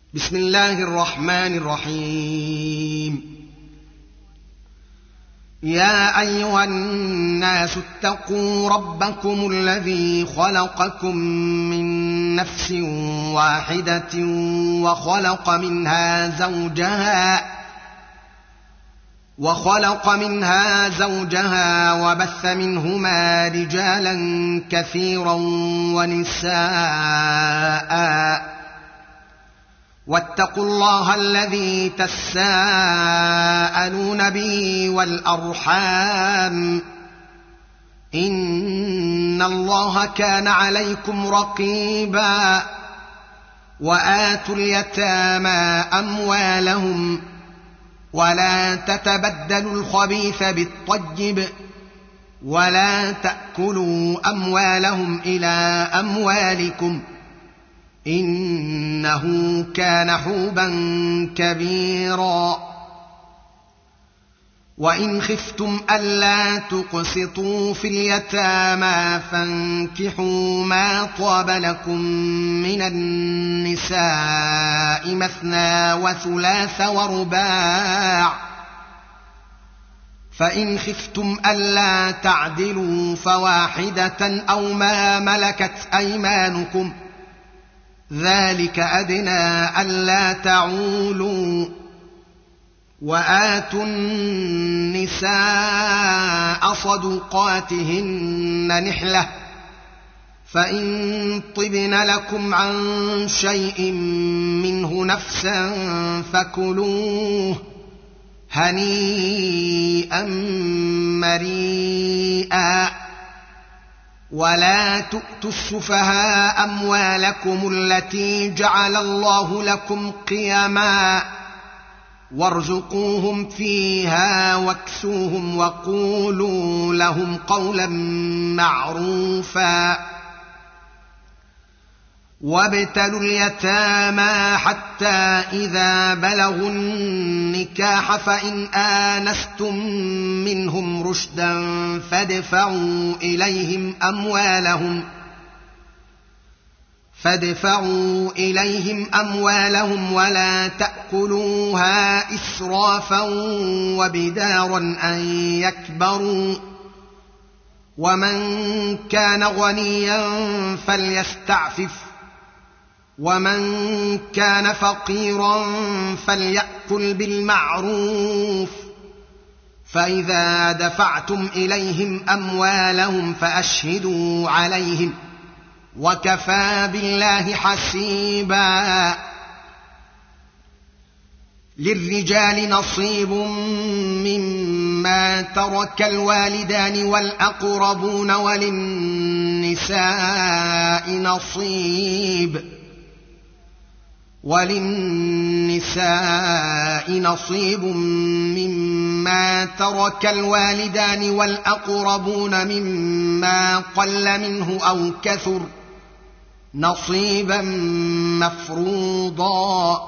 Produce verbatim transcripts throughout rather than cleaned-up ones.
بسم الله الرحمن الرحيم. يا أيها الناس اتقوا ربكم الذي خلقكم من نفس واحدة وخلق منها زوجها وخلق منها زوجها وبث منهما رجالا كثيرا ونساء واتقوا الله الذي تساءلون به والأرحام إن الله كان عليكم رقيبا. وآتوا اليتامى أموالهم ولا تتبدلوا الخبيث بالطيب ولا تأكلوا أموالهم إلى أموالكم إنه كان حوبا كبيرا. وإن خفتم ألا تقسطوا في اليتامى فانكحوا ما طاب لكم من النساء مثنى وثلاث ورباع، فإن خفتم ألا تعدلوا فواحدة أو ما ملكت أيمانكم ذلك أدنى ألا تعولوا. وآتوا النساء صدقاتهن نحلة فإن طبن لكم عن شيء منه نفسا فكلوه هنيئا مريئا. ولا تؤتوا السفهاء أموالكم التي جعل الله لكم قيما وارزقوهم فيها واكسوهم وقولوا لهم قولا معروفا. وابتلوا اليتامى حتى إذا بلغوا النكاح فإن آنستم منهم رشدا فادفعوا إليهم أموالهم فادفعوا إليهم أموالهم ولا تأكلوها إسرافا وبدارا أن يكبروا. ومن كان غنيا فليستعفف ومن كان فقيرا فليأكل بالمعروف. فإذا دفعتم إليهم أموالهم فأشهدوا عليهم وكفى بالله حسيبا. للرجال نصيب مما ترك الوالدان والأقربون وللنساء نصيب وللنساء نصيب مما ترك الوالدان والأقربون مما قل منه أو كثر نصيبا مفروضا.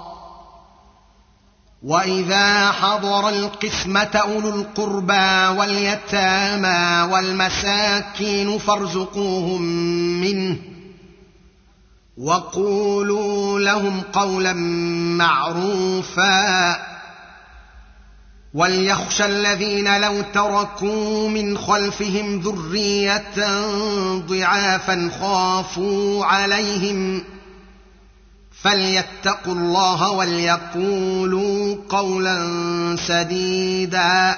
وإذا حضر القسمة أولو القربى واليتامى والمساكين فارزقوهم منه وقولوا لهم قولا معروفا. وليخشى الذين لو تركوا من خلفهم ذرية ضعافا خافوا عليهم فليتقوا الله وليقولوا قولا سديدا.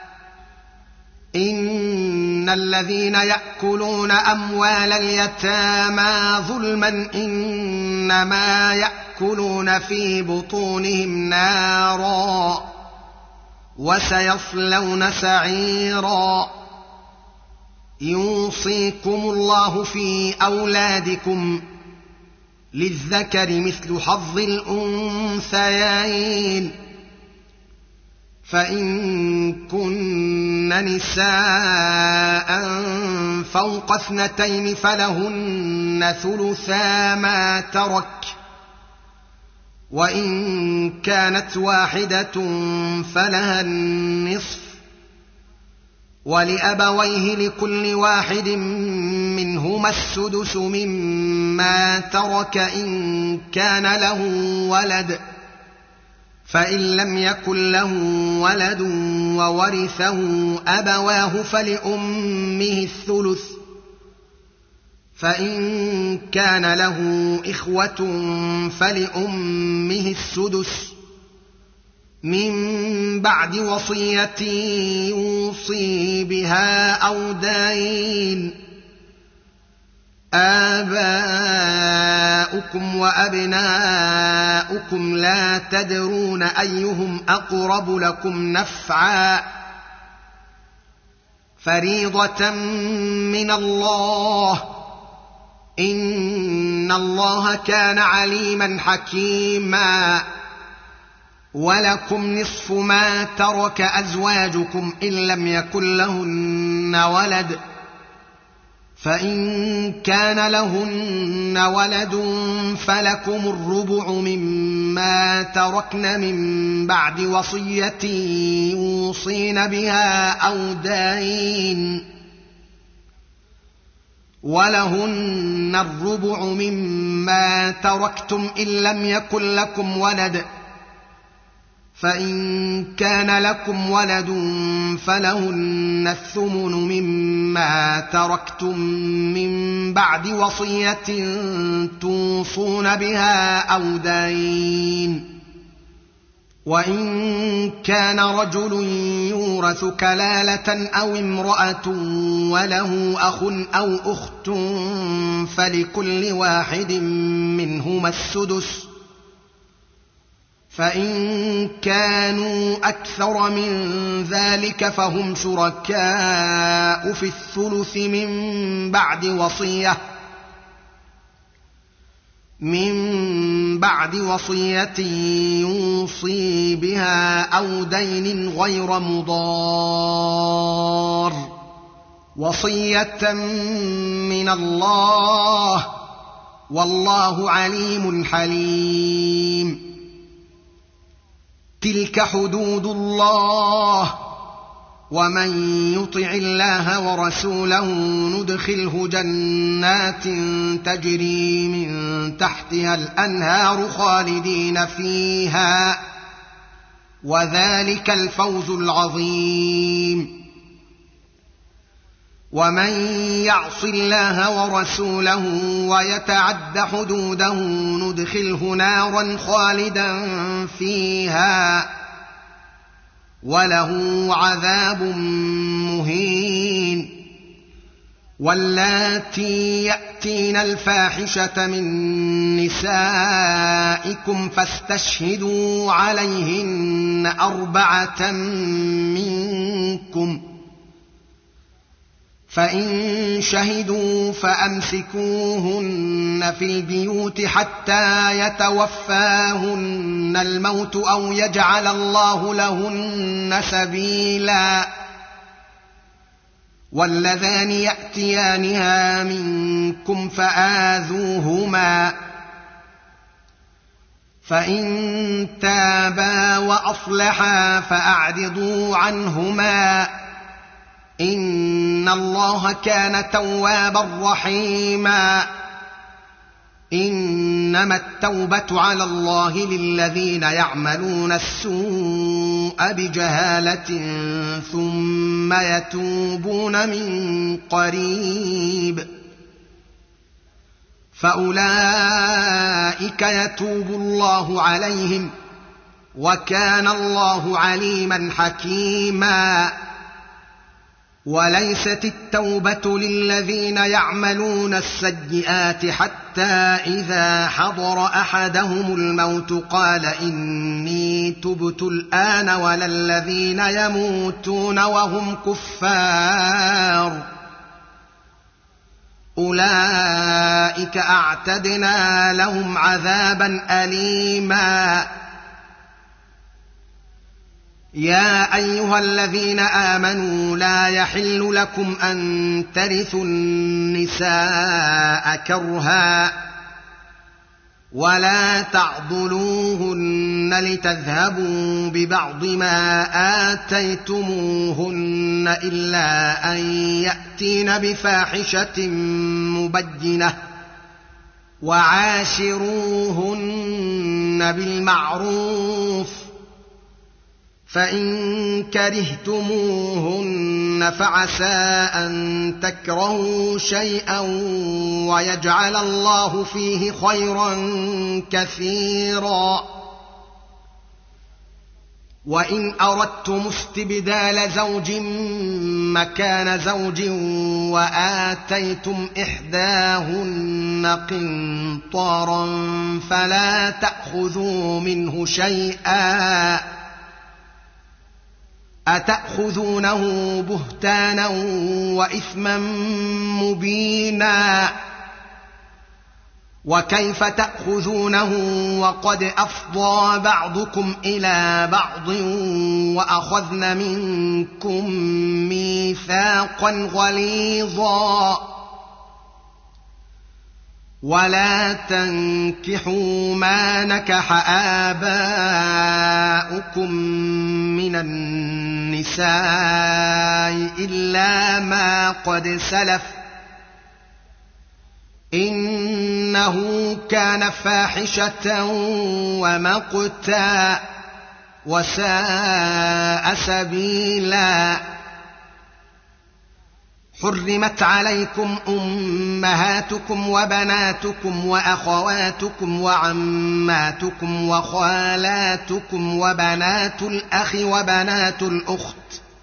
إن الذين يأكلون أموال اليتامى ظلما إنما يأكلون في بطونهم نارا وسيصلون سعيرا. يوصيكم الله في أولادكم للذكر مثل حظ الأنثيين فإن كن نساء فوق اثنتين فلهن ثلثا ما ترك وإن كانت واحدة فلها النصف ولأبويه لكل واحد منهما ولهما السدس مما ترك إن كان له ولد، فإن لم يكن له ولد وورثه أبواه فلأمه الثلث، فإن كان له إخوة فلأمه السدس من بعد وصية يوصي بها أو دين. آباؤكم وأبناؤكم لا تدرون أيهم أقرب لكم نفعا، فريضة من الله، إن الله كان عليما حكيما. ولكم نصف ما ترك أزواجكم إن لم يكن لهن ولد، فإن كان لهن ولد فلكم الربع مما تركن من بعد وصية يوصين بها أو دين، ولهن الربع مما تركتم إن لم يكن لكم ولد، فإن كان لكم ولد فلهن الثمن مما تركتم من بعد وصية توصون بها أو دين. وإن كان رجل يورث كلالة أو امرأة وله أخ أو أخت فلكل واحد منهما السدس، فإن كانوا أكثر من ذلك فهم شركاء في الثلث من بعد وصية من بعد وصية يوصي بها أو دين غير مضار، وصية من الله، والله عليم حليم. تلك حدود الله، ومن يطع الله ورسوله ندخله جنات تجري من تحتها الأنهار خالدين فيها، وذلك الفوز العظيم. ومن يعص الله ورسوله ويتعد حدوده ندخله نارا خالدا فيها، وله عذاب مهين. واللاتي يأتين الفاحشة من نسائكم فاستشهدوا عليهن أربعة منكم، فإن شهدوا فأمسكوهن في البيوت حتى يتوفاهن الموت أو يجعل الله لهن سبيلا. واللذان يأتيانها منكم فآذوهما، فإن تابا وأصلحا فأعرضوا عنهما، إن الله كان توابا رحيما. إنما التوبة على الله للذين يعملون السوء بجهالة ثم يتوبون من قريب فأولئك يتوب الله عليهم، وكان الله عليما حكيما. وليست التوبة للذين يعملون السيئات حتى إذا حضر أحدهم الموت قال إني تبت الآن، ولا الذين يموتون وهم كفار، أولئك أعتدنا لهم عذابا أليما. يا أيها الذين آمنوا لا يحل لكم أن ترثوا النساء كرها، ولا تعضلوهن لتذهبوا ببعض ما آتيتموهن إلا أن يأتين بفاحشة مبينة وعاشروهن بالمعروف فإن كرهتموهن فعسى أن تكرهوا شيئا ويجعل الله فيه خيرا كثيرا وإن أردتم استبدال زوج مكان زوج وآتيتم إحداهن قنطارا فلا تأخذوا منه شيئا أتأخذونه بهتانا وإثما مبينا وكيف تأخذونه وقد أفضى بعضكم إلى بعض وأخذن منكم ميثاقا غليظا ولا تنكحوا ما نكح آباؤكم من النساء إلا ما قد سلف إنه كان فاحشة ومقتا وساء سبيلا حرمت عليكم أمهاتكم وبناتكم وأخواتكم وعماتكم وخالاتكم وبنات الأخ وبنات الأخت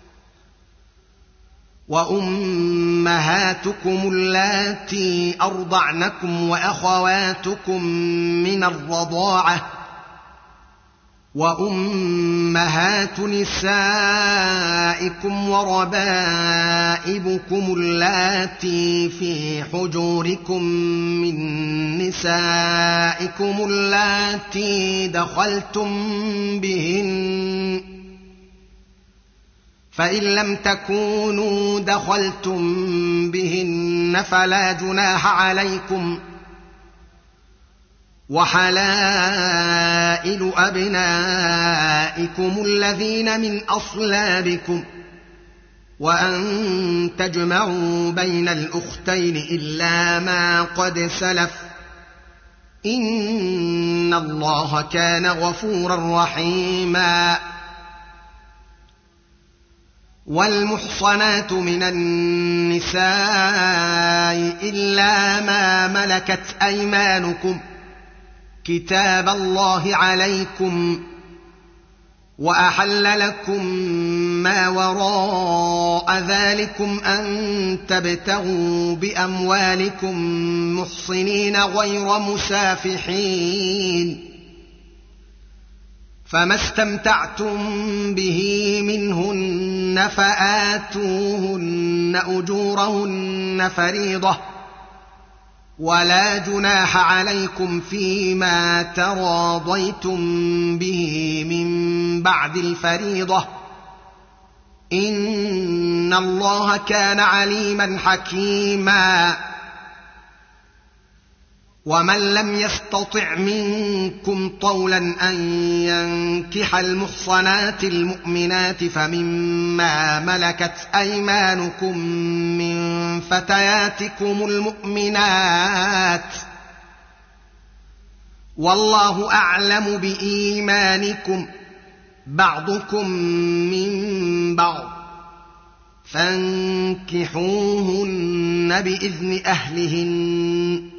وأمهاتكم اللاتي أرضعنكم وأخواتكم من الرضاعة وأمهات نسائكم وربائبكم اللاتي في حجوركم من نسائكم اللاتي دخلتم بهن فإن لم تكونوا دخلتم بهن فلا جناح عليكم وحلائل أبنائكم الذين من أصلابكم وأن تجمعوا بين الأختين إلا ما قد سلف إن الله كان غفورا رحيما والمحصنات من النساء إلا ما ملكت أيمانكم كتاب الله عليكم وأحل لكم ما وراء ذلكم أن تبتغوا بأموالكم محصنين غير مسافحين فما استمتعتم به منهن فآتوهن أجورهن فريضة ولا جناح عليكم فيما تراضيتم به من بعد الفريضة إن الله كان عليما حكيما ومن لم يستطع منكم طولا أن ينكح المحصنات المؤمنات فمما ملكت أيمانكم من فتياتكم المؤمنات والله أعلم بإيمانكم بعضكم من بعض فانكحوهن بإذن أهلهن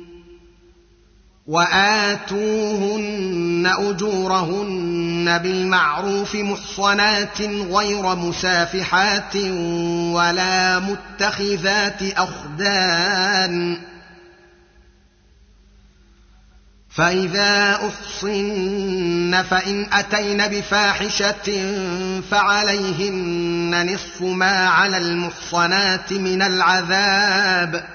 وآتوهن أجورهن بالمعروف محصنات غير مسافحات ولا متخذات أخدان فإذا أحصن فإن أتين بفاحشة فعليهن نصف ما على المحصنات من العذاب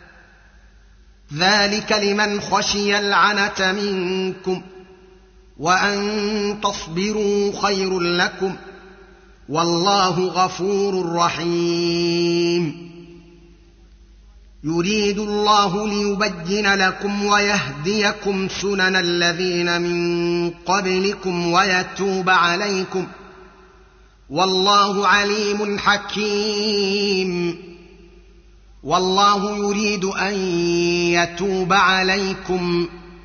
ذلك لمن خشي العنة منكم وأن تصبروا خير لكم والله غفور رحيم يريد الله ليبين لكم ويهديكم سنن الذين من قبلكم ويتوب عليكم والله عليم حكيم. والله يريد أن يتوب عليكم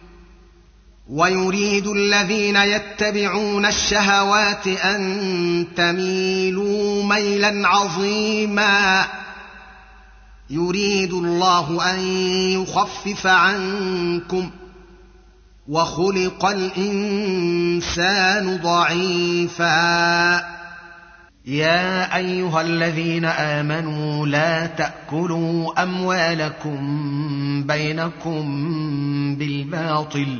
ويريد الذين يتبعون الشهوات أن تميلوا ميلا عظيما. يريد الله أن يخفف عنكم وخلق الإنسان ضعيفا. يا أيها الذين آمنوا لا تأكلوا أموالكم بينكم بالباطل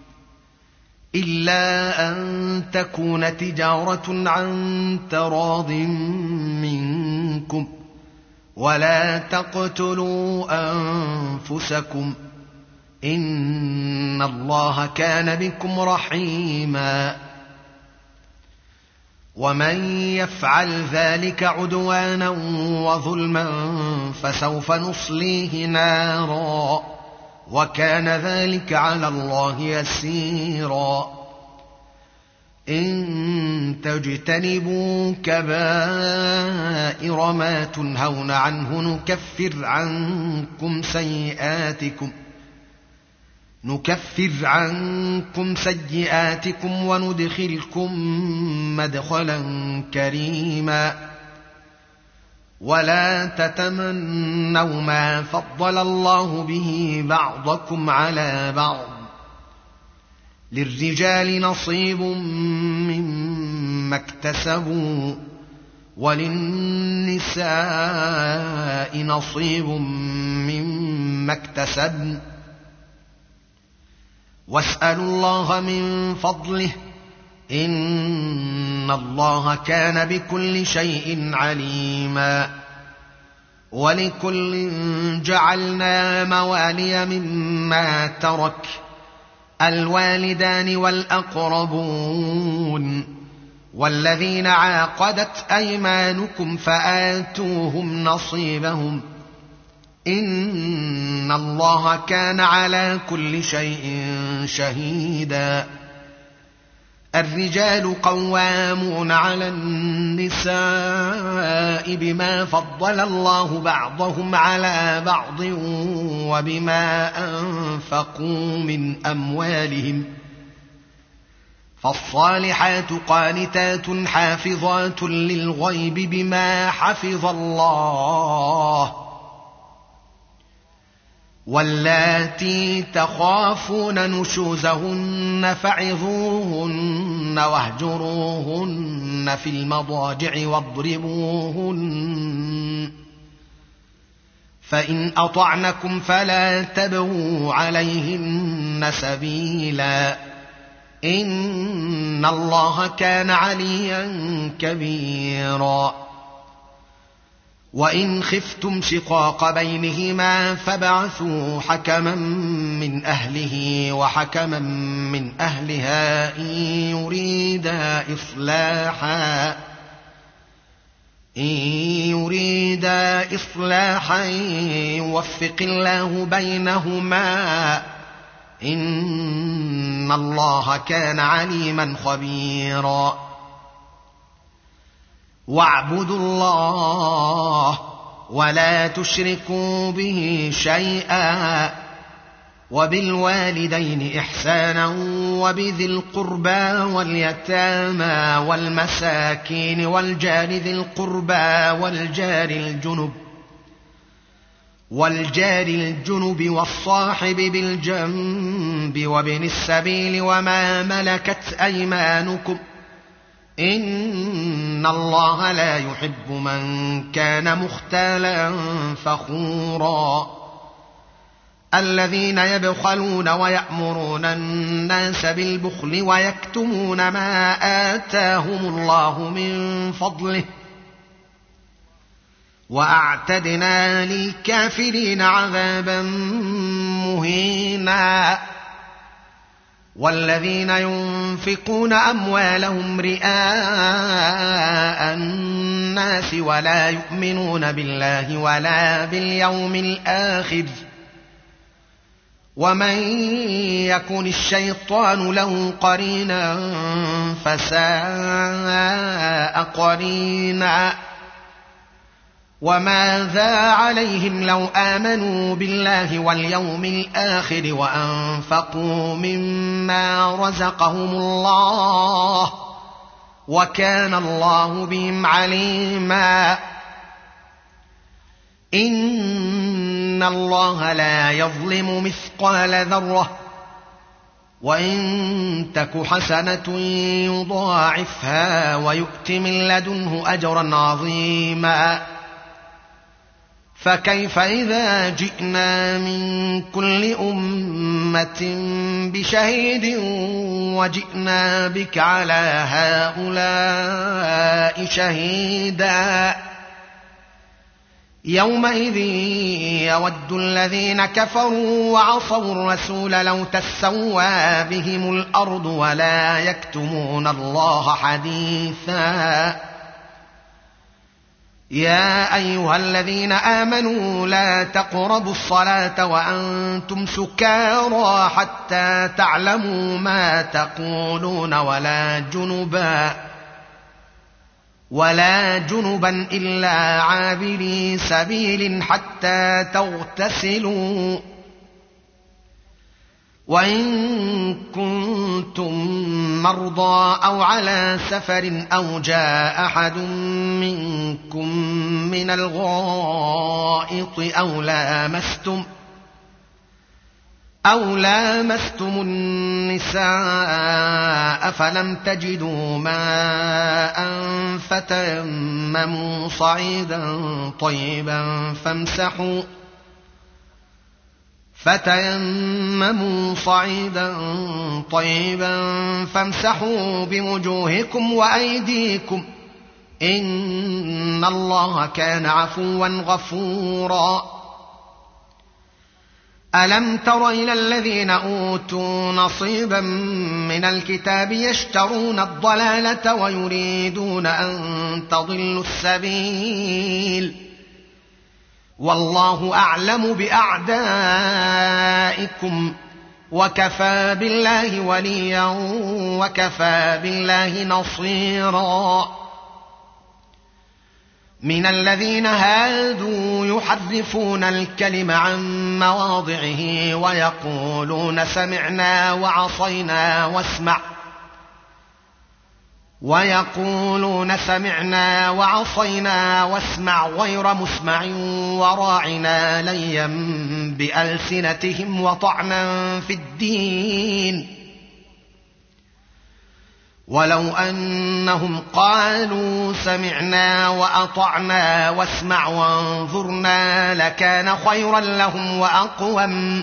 إلا أن تكون تجارة عن تراض منكم ولا تقتلوا أنفسكم إن الله كان بكم رحيما. ومن يفعل ذلك عدوانا وظلما فسوف نصليه نارا وكان ذلك على الله يسيرا. إن تجتنبوا كبائر ما تنهون عنه نكفر عنكم سيئاتكم نكفر عنكم سيئاتكم وندخلكم مدخلا كريما. ولا تتمنوا ما فضل الله به بعضكم على بعض للرجال نصيب مما اكتسبوا وللنساء نصيب مما اكتسبن واسألوا الله من فضله إن الله كان بكل شيء عليما. ولكل جعلنا موالي مما ترك الوالدان والأقربون والذين عاقدت أيمانكم فآتوهم نصيبهم إن الله كان على كل شيء شهيدا. الرجال قوامون على النساء بما فضل الله بعضهم على بعض وبما أنفقوا من أموالهم فالصالحات قانتات حافظات للغيب بما حفظ الله واللاتي تخافون نشوزهن فعظوهن واهجروهن في المضاجع واضربوهن فإن أطعنكم فلا تبغوا عليهن سبيلا إن الله كان عليا كبيرا. وإن خفتم شقاق بينهما فابعثوا حكما من أهله وحكما من أهلها إن يريدا إصلاحا إن يريدا إصلاحا يوفق الله بينهما إن الله كان عليما خبيرا. واعبدوا الله ولا تشركوا به شيئا وبالوالدين إحسانا وبذي القربى واليتامى والمساكين والجار ذي القربى والجار الجنب والجار الجنب والصاحب بالجنب وابن السبيل وما ملكت أيمانكم إن الله لا يحب من كان مختالا فخورا. الذين يبخلون ويأمرون الناس بالبخل ويكتمون ما آتاهم الله من فضله وأعتدنا للكافرين عذابا مهينا. والذين ينفقون أموالهم رئاء الناس ولا يؤمنون بالله ولا باليوم الآخر ومن يكن الشيطان له قرينا فساء قرينا وماذا عليهم لو آمنوا بالله واليوم الآخر وأنفقوا مما رزقهم الله وكان الله بهم عليما إن الله لا يظلم مثقال ذرة وإن تك حسنة يضاعفها ويؤت من لدنه أجرا عظيما فكيف إذا جئنا من كل أمة بشهيد وجئنا بك على هؤلاء شهيدا يومئذ يود الذين كفروا وعصوا الرسول لو تسوى بهم الأرض ولا يكتمون الله حديثا يا أيها الذين آمنوا لا تقربوا الصلاة وأنتم سكارى حتى تعلموا ما تقولون ولا جنبا ولا جنبا إلا عابري سبيل حتى تغتسلوا وإن كنتم مرضى أو على سفر أو جاء أحد منكم من الغائط أو لامستم أو لامستم النساء فلم تجدوا ماء فتيمموا صعيدا طيبا فامسحوا فتيمموا صعيدا طيبا فامسحوا بوجوهكم وأيديكم إن الله كان عفوا غفورا ألم تر إلى الذين أوتوا نصيبا من الكتاب يشترون الضلالة ويريدون أن تضلوا السبيل والله أعلم بأعدائكم وكفى بالله وليا وكفى بالله نصيرا من الذين هادوا يحرفون الكلم عن مواضعه ويقولون سمعنا وعصينا واسمع ويقولون سمعنا وعصينا واسمع غير مسمع وراعنا ليا بألسنتهم وطعنا في الدين ولو أنهم قالوا سمعنا وأطعنا واسمع وانظرنا لكان خيرا لهم وأقوم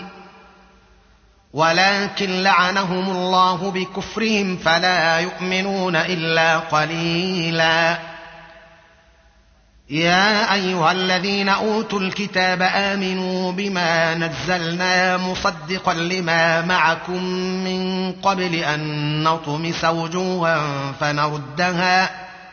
ولكن لعنهم الله بكفرهم فلا يؤمنون إلا قليلا يا أيها الذين أوتوا الكتاب آمنوا بما نزلنا مصدقا لما معكم من قبل أن نطمس وجوها فنردها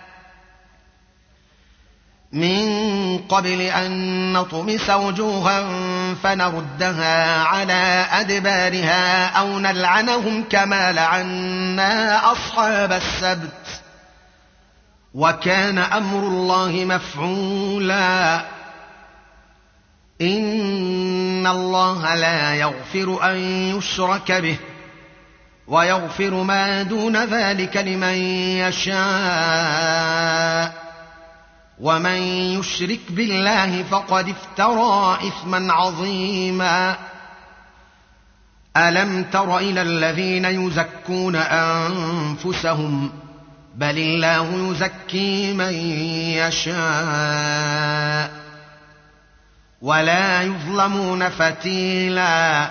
من قبل أن نطمس وجوها فنردها على أدبارها أو نلعنهم كما لعنا أصحاب السبت وكان أمر الله مفعولا إن الله لا يغفر أن يشرك به ويغفر ما دون ذلك لمن يشاء ومن يشرك بالله فقد افترى إثما عظيما ألم تر إلى الذين يزكون أنفسهم بل الله يزكي من يشاء ولا يظلمون فتيلا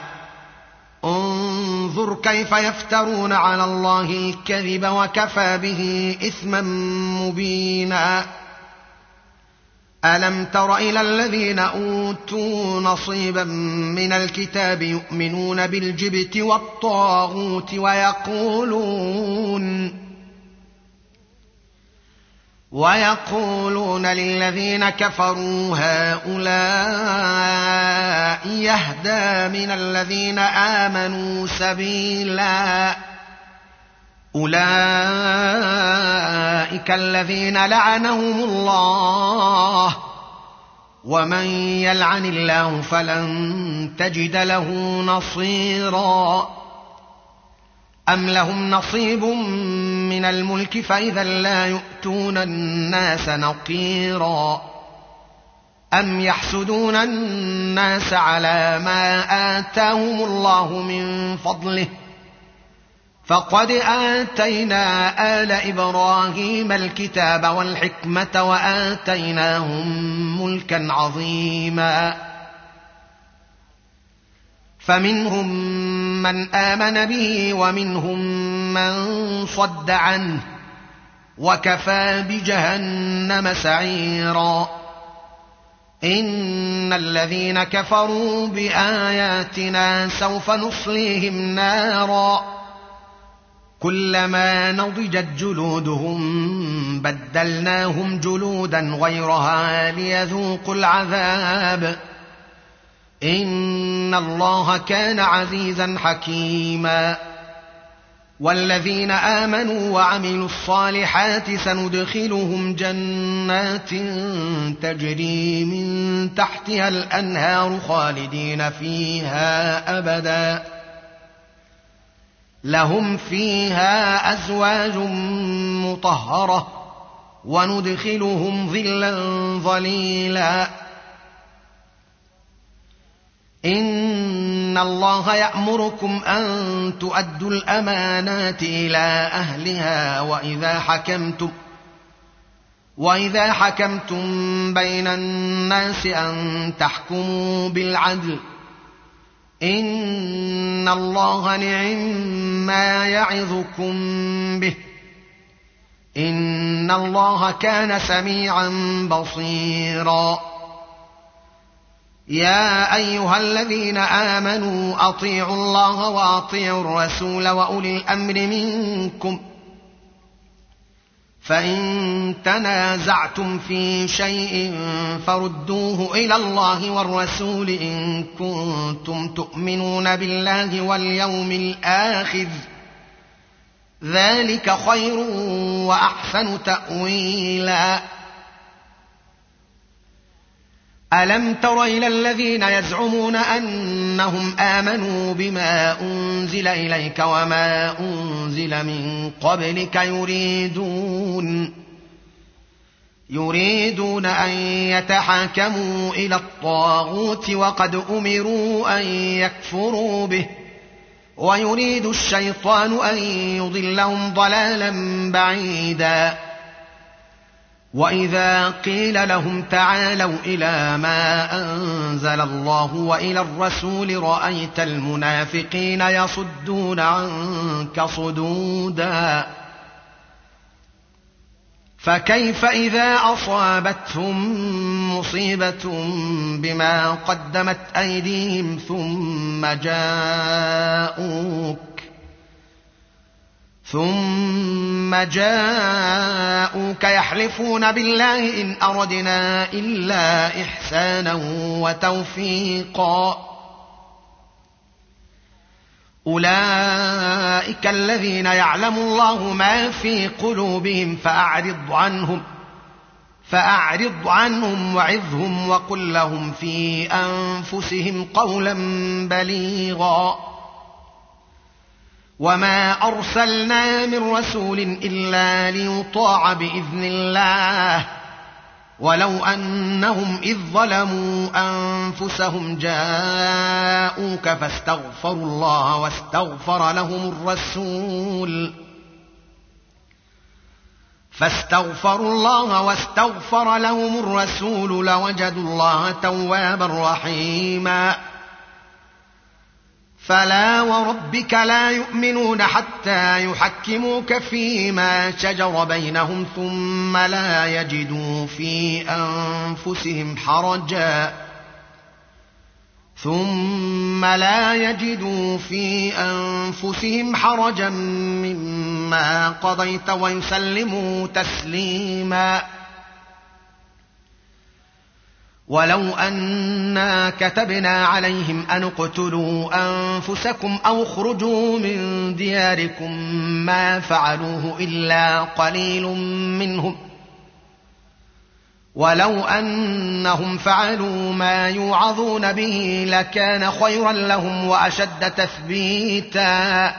انظر كيف يفترون على الله الكذب وكفى به إثما مبينا ألم تر إلى الذين أوتوا نصيبا من الكتاب يؤمنون بالجبت والطاغوت ويقولون ويقولون للذين كفروا هؤلاء يهدى من الذين آمنوا سبيلا أولئك الذين لعنهم الله ومن يلعن الله فلن تجد له نصيرا أم لهم نصيب من الملك فإذا لا يؤتون الناس نقيرا أم يحسدون الناس على ما آتاهم الله من فضله فقد آتينا آل إبراهيم الكتاب والحكمة وآتيناهم ملكا عظيما فمنهم من آمن به ومنهم من صد عنه وكفى بجهنم سعيرا إن الذين كفروا بآياتنا سوف نصليهم نارا كلما نضجت جلودهم بدلناهم جلودا غيرها ليذوقوا العذاب إن الله كان عزيزا حكيما والذين آمنوا وعملوا الصالحات سندخلهم جنات تجري من تحتها الأنهار خالدين فيها أبدا لهم فيها أزواج مطهرة وندخلهم ظلا ظليلا إن الله يأمركم أن تؤدوا الأمانات إلى أهلها وإذا حكمتم وإذا حكمتم بين الناس أن تحكموا بالعدل إن الله نعم يعظكم به إن الله كان سميعا بصيرا يا أيها الذين آمنوا أطيعوا الله وأطيعوا الرسول وأولي الأمر منكم فإن تنازعتم في شيء فردوه إلى الله والرسول إن كنتم تؤمنون بالله واليوم الآخر ذلك خير وأحسن تأويلا ألم تر إلى الذين يزعمون أنهم آمنوا بما أنزل إليك وما أنزل من قبلك يريدون يريدون أن يتحاكموا إلى الطاغوت وقد أمروا أن يكفروا به ويريد الشيطان أن يضلهم ضلالا بعيدا وإذا قيل لهم تعالوا إلى ما أنزل الله وإلى الرسول رأيت المنافقين يصدون عنك صدودا فكيف إذا أصابتهم مصيبة بما قدمت أيديهم ثم جاءوك ثم جاءوك يحلفون بالله إن أردنا إلا إحسانا وتوفيقا أولئك الذين يعلم الله ما في قلوبهم فأعرض عنهم فأعرض عنهم وعظهم وقل لهم في أنفسهم قولا بليغا وما أرسلنا من رسول إلا ليطاع بإذن الله ولو أنهم إذ ظلموا أنفسهم جاءوك فاستغفروا الله واستغفر لهم الرسول فاستغفروا الله واستغفر لهم الرسول لوجدوا الله توابا رحيما فلا وربك لا يؤمنون حتى يحكموك فيما شجر بينهم ثم لا يجدوا في أنفسهم حرجا ثم لا يجدوا في أنفسهم حرجا مما قضيت ويسلموا تسليما. ولو أنا كتبنا عليهم أن اقتلوا أنفسكم أو اخرجوا من دياركم ما فعلوه إلا قليل منهم ولو أنهم فعلوا ما يوعظون به لكان خيرا لهم وأشد تثبيتا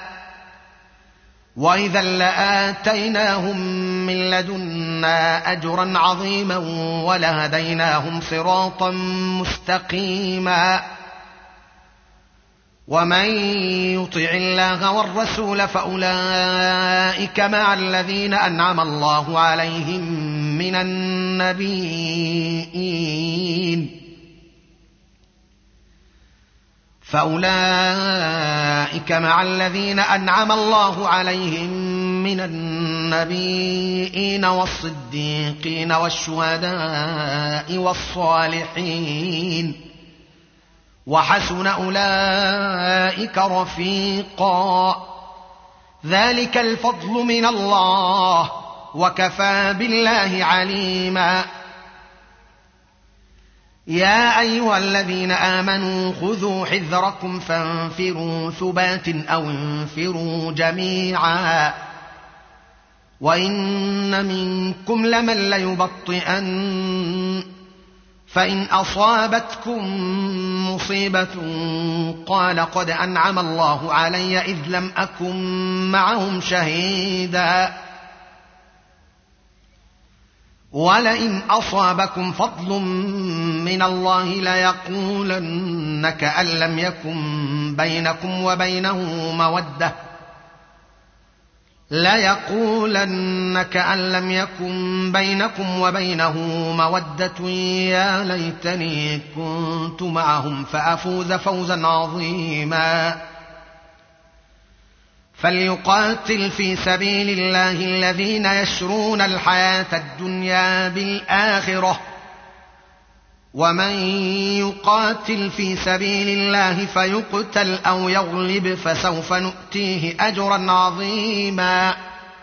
وإذا لآتيناهم من لدنا أجرا عظيما ولهديناهم صراطا مستقيما. ومن يطع الله والرسول فأولئك مع الذين أنعم الله عليهم من النبيين فأولئك مع الذين أنعم الله عليهم من النبيين والصديقين والشهداء والصالحين وحسن أولئك رفيقا. ذلك الفضل من الله وكفى بالله عليما. يا أيها الذين آمنوا خذوا حذركم فانفروا ثبات أو انفروا جميعا وإن منكم لمن ليبطئن فإن أصابتكم مصيبة قال قد أنعم الله علي إذ لم أكن معهم شهيدا ولئن أصابكم فضل من الله ليقولن كأن لم يكن بينكم وبينه مودة ليقولن كأن لم يكن بينكم وبينه مودة يا ليتني كنت معهم فأفوز فوزا عظيما. فليقاتل في سبيل الله الذين يشرون الحياة الدنيا بالآخرة ومن يقاتل في سبيل الله فيقتل أو يغلب فسوف نؤتيه أجرا عظيما.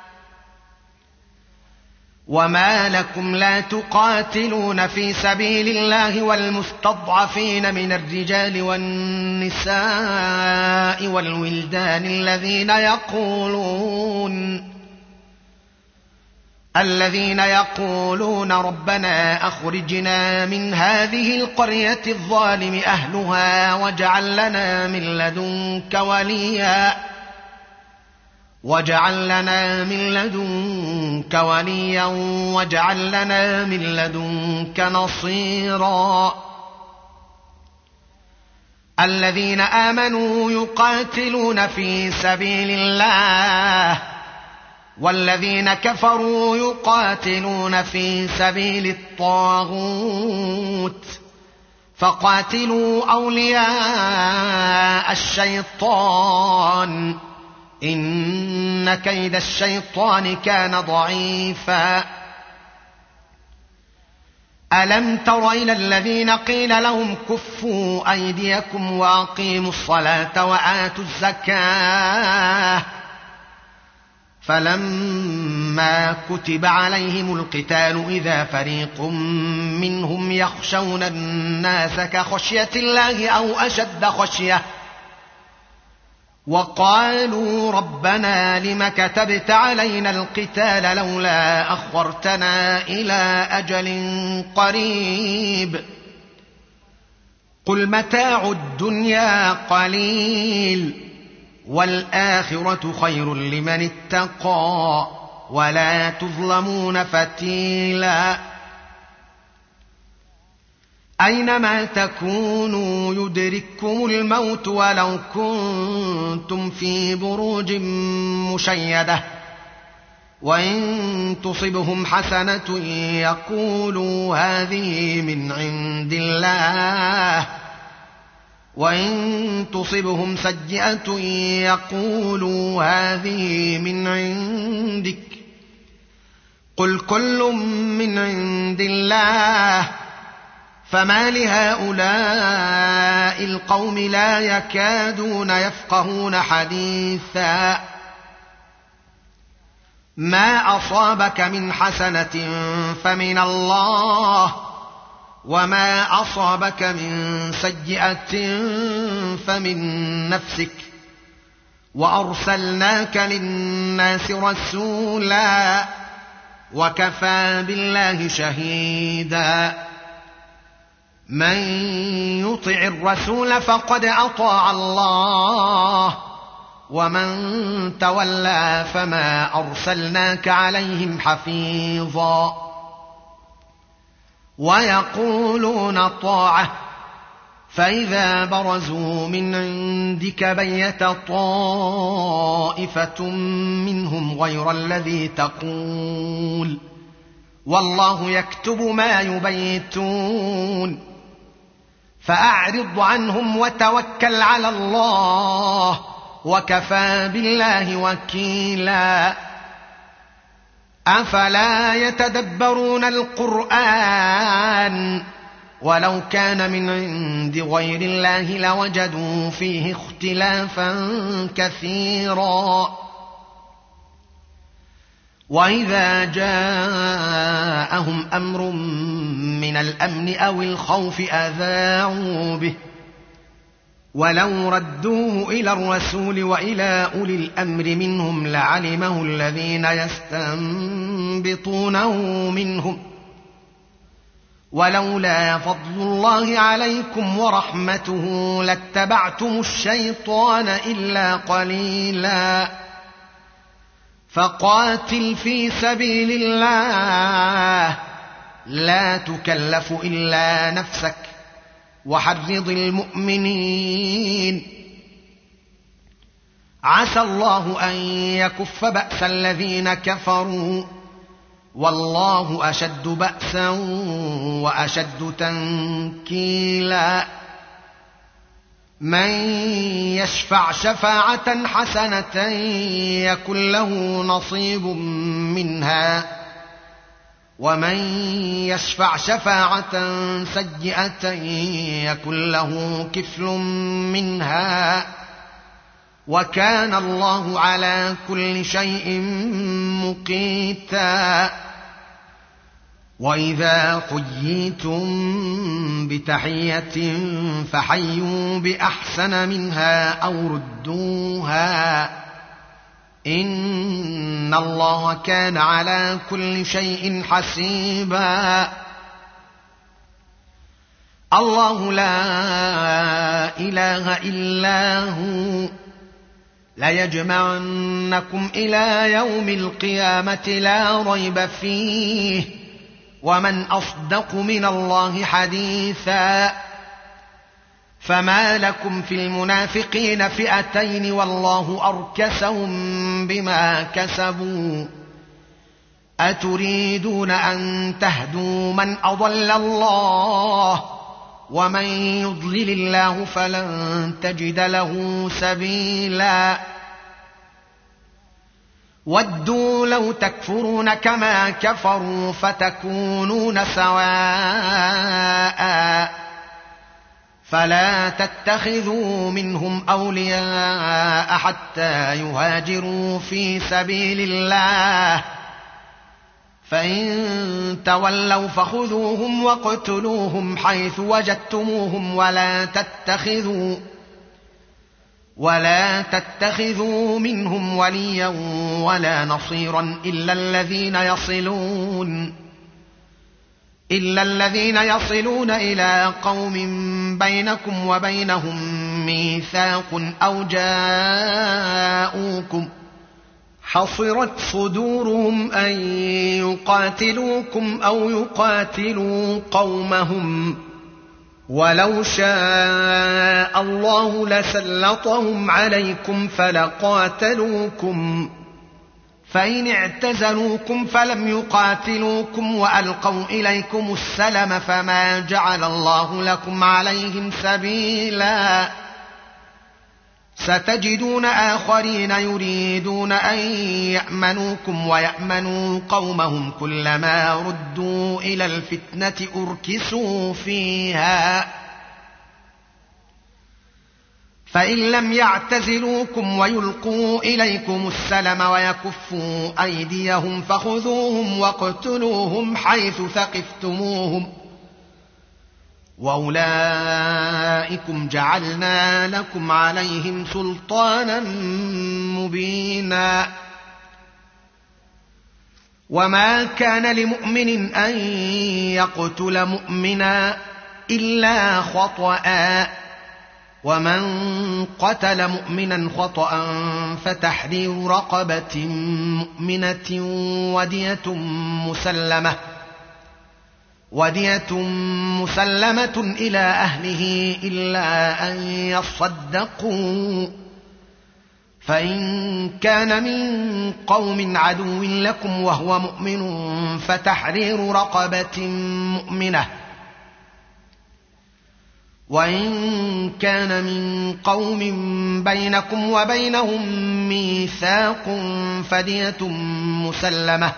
وما لكم لا تقاتلون في سبيل الله والمستضعفين من الرجال والنساء والولدان الذين يقولون الذين يقولون ربنا أخرجنا من هذه القرية الظالم أهلها واجعل لنا من لدنك وليا واجعل لنا من لدنك وليا واجعل لنا من لدنك نصيرا. الذين آمنوا يقاتلون في سبيل الله والذين كفروا يقاتلون في سبيل الطاغوت فقاتلوا أولياء الشيطان إن كيد الشيطان كان ضعيفا. ألم تر إلى الذين قيل لهم كفوا أيديكم وأقيموا الصلاة وآتوا الزكاة فلما كتب عليهم القتال إذا فريق منهم يخشون الناس كخشية الله أو أشد خشية وقالوا ربنا لم كتبت علينا القتال لولا أخرتنا إلى أجل قريب قل متاع الدنيا قليل والآخرة خير لمن اتقى ولا تظلمون فتيلا. أينما تكونوا يدرككم الموت ولو كنتم في بروج مشيدة وإن تصبهم حسنة يقولوا هذه من عند الله وإن تصبهم سيئة يقولوا هذه من عندك قل كل من عند الله فما لهؤلاء القوم لا يكادون يفقهون حديثا ما أصابك من حسنة فمن الله وما أصابك من سيئة فمن نفسك وأرسلناك للناس رسولا وكفى بالله شهيدا من يطع الرسول فقد أطاع الله ومن تولى فما أرسلناك عليهم حفيظا ويقولون طاعة فإذا برزوا من عندك بيت طائفة منهم غير الذي تقول والله يكتب ما يبيتون فأعرض عنهم وتوكل على الله وكفى بالله وكيلا أفلا يتدبرون القرآن ولو كان من عند غير الله لوجدوا فيه اختلافا كثيرا وإذا جاءهم أمر من الأمن أو الخوف أذاعوا به ولو ردوه إلى الرسول وإلى أولي الأمر منهم لعلمه الذين يستنبطونه منهم ولولا فضل الله عليكم ورحمته لاتبعتم الشيطان إلا قليلا فقاتل في سبيل الله لا تكلف إلا نفسك وحرض المؤمنين عسى الله أن يكف بأس الذين كفروا والله أشد بأسا وأشد تنكيلا من يشفع شفاعة حسنة يكن له نصيب منها ومن يشفع شفاعة سيئة يكن له كفل منها وكان الله على كل شيء مقيتا وإذا حييتم بتحية فحيوا بأحسن منها أو ردوها إن الله كان على كل شيء حسيبا الله لا إله إلا هو ليجمعنكم إلى يوم القيامة لا ريب فيه ومن أصدق من الله حديثا فما لكم في المنافقين فئتين والله أركسهم بما كسبوا أتريدون أن تهدوا من أضل الله ومن يضلل الله فلن تجد له سبيلا ودوا لو تكفرون كما كفروا فتكونون سواء فلا تتخذوا منهم أولياء حتى يهاجروا في سبيل الله فإن تولوا فخذوهم واقتلوهم حيث وجدتموهم ولا تتخذوا ولا تتخذوا منهم وليا ولا نصيرا إلا الذين يصلون إلا الذين يصلون إلى قوم بينكم وبينهم ميثاق أو جاءوكم حصرت صدورهم أن يقاتلوكم أو يقاتلوا قومهم ولو شاء الله لسلطهم عليكم فلقاتلوكم فإن اعتزلوكم فلم يقاتلوكم وألقوا إليكم السلم فما جعل الله لكم عليهم سبيلا ستجدون آخرين يريدون أن يأمنوكم ويأمنوا قومهم كلما ردوا إلى الفتنة أركسوا فيها فإن لم يعتزلوكم ويلقوا إليكم السلم ويكفوا أيديهم فخذوهم واقتلوهم حيث ثقفتموهم وأولئكم جعلنا لكم عليهم سلطانا مبينا وما كان لمؤمن أن يقتل مؤمنا إلا خطأ ومن قتل مؤمنا خطأ فتحرير رقبة مؤمنة ودية مسلمة ودية مسلمة إلى أهله إلا أن يصدقوا فإن كان من قوم عدو لكم وهو مؤمن فتحرير رقبة مؤمنة وإن كان من قوم بينكم وبينهم ميثاق فدية مسلمة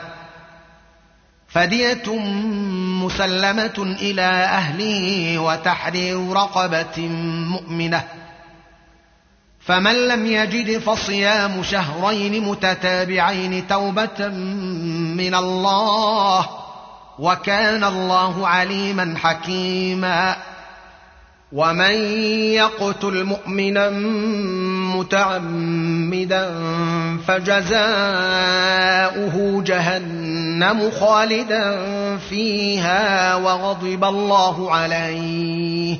فدية مسلمة إلى أهله وتحرير رقبة مؤمنة فمن لم يجد فصيام شهرين متتابعين توبة من الله وكان الله عليما حكيما ومن يقتل مؤمنا متعمدا فجزاؤه جهنم خالدا فيها وغضب الله عليه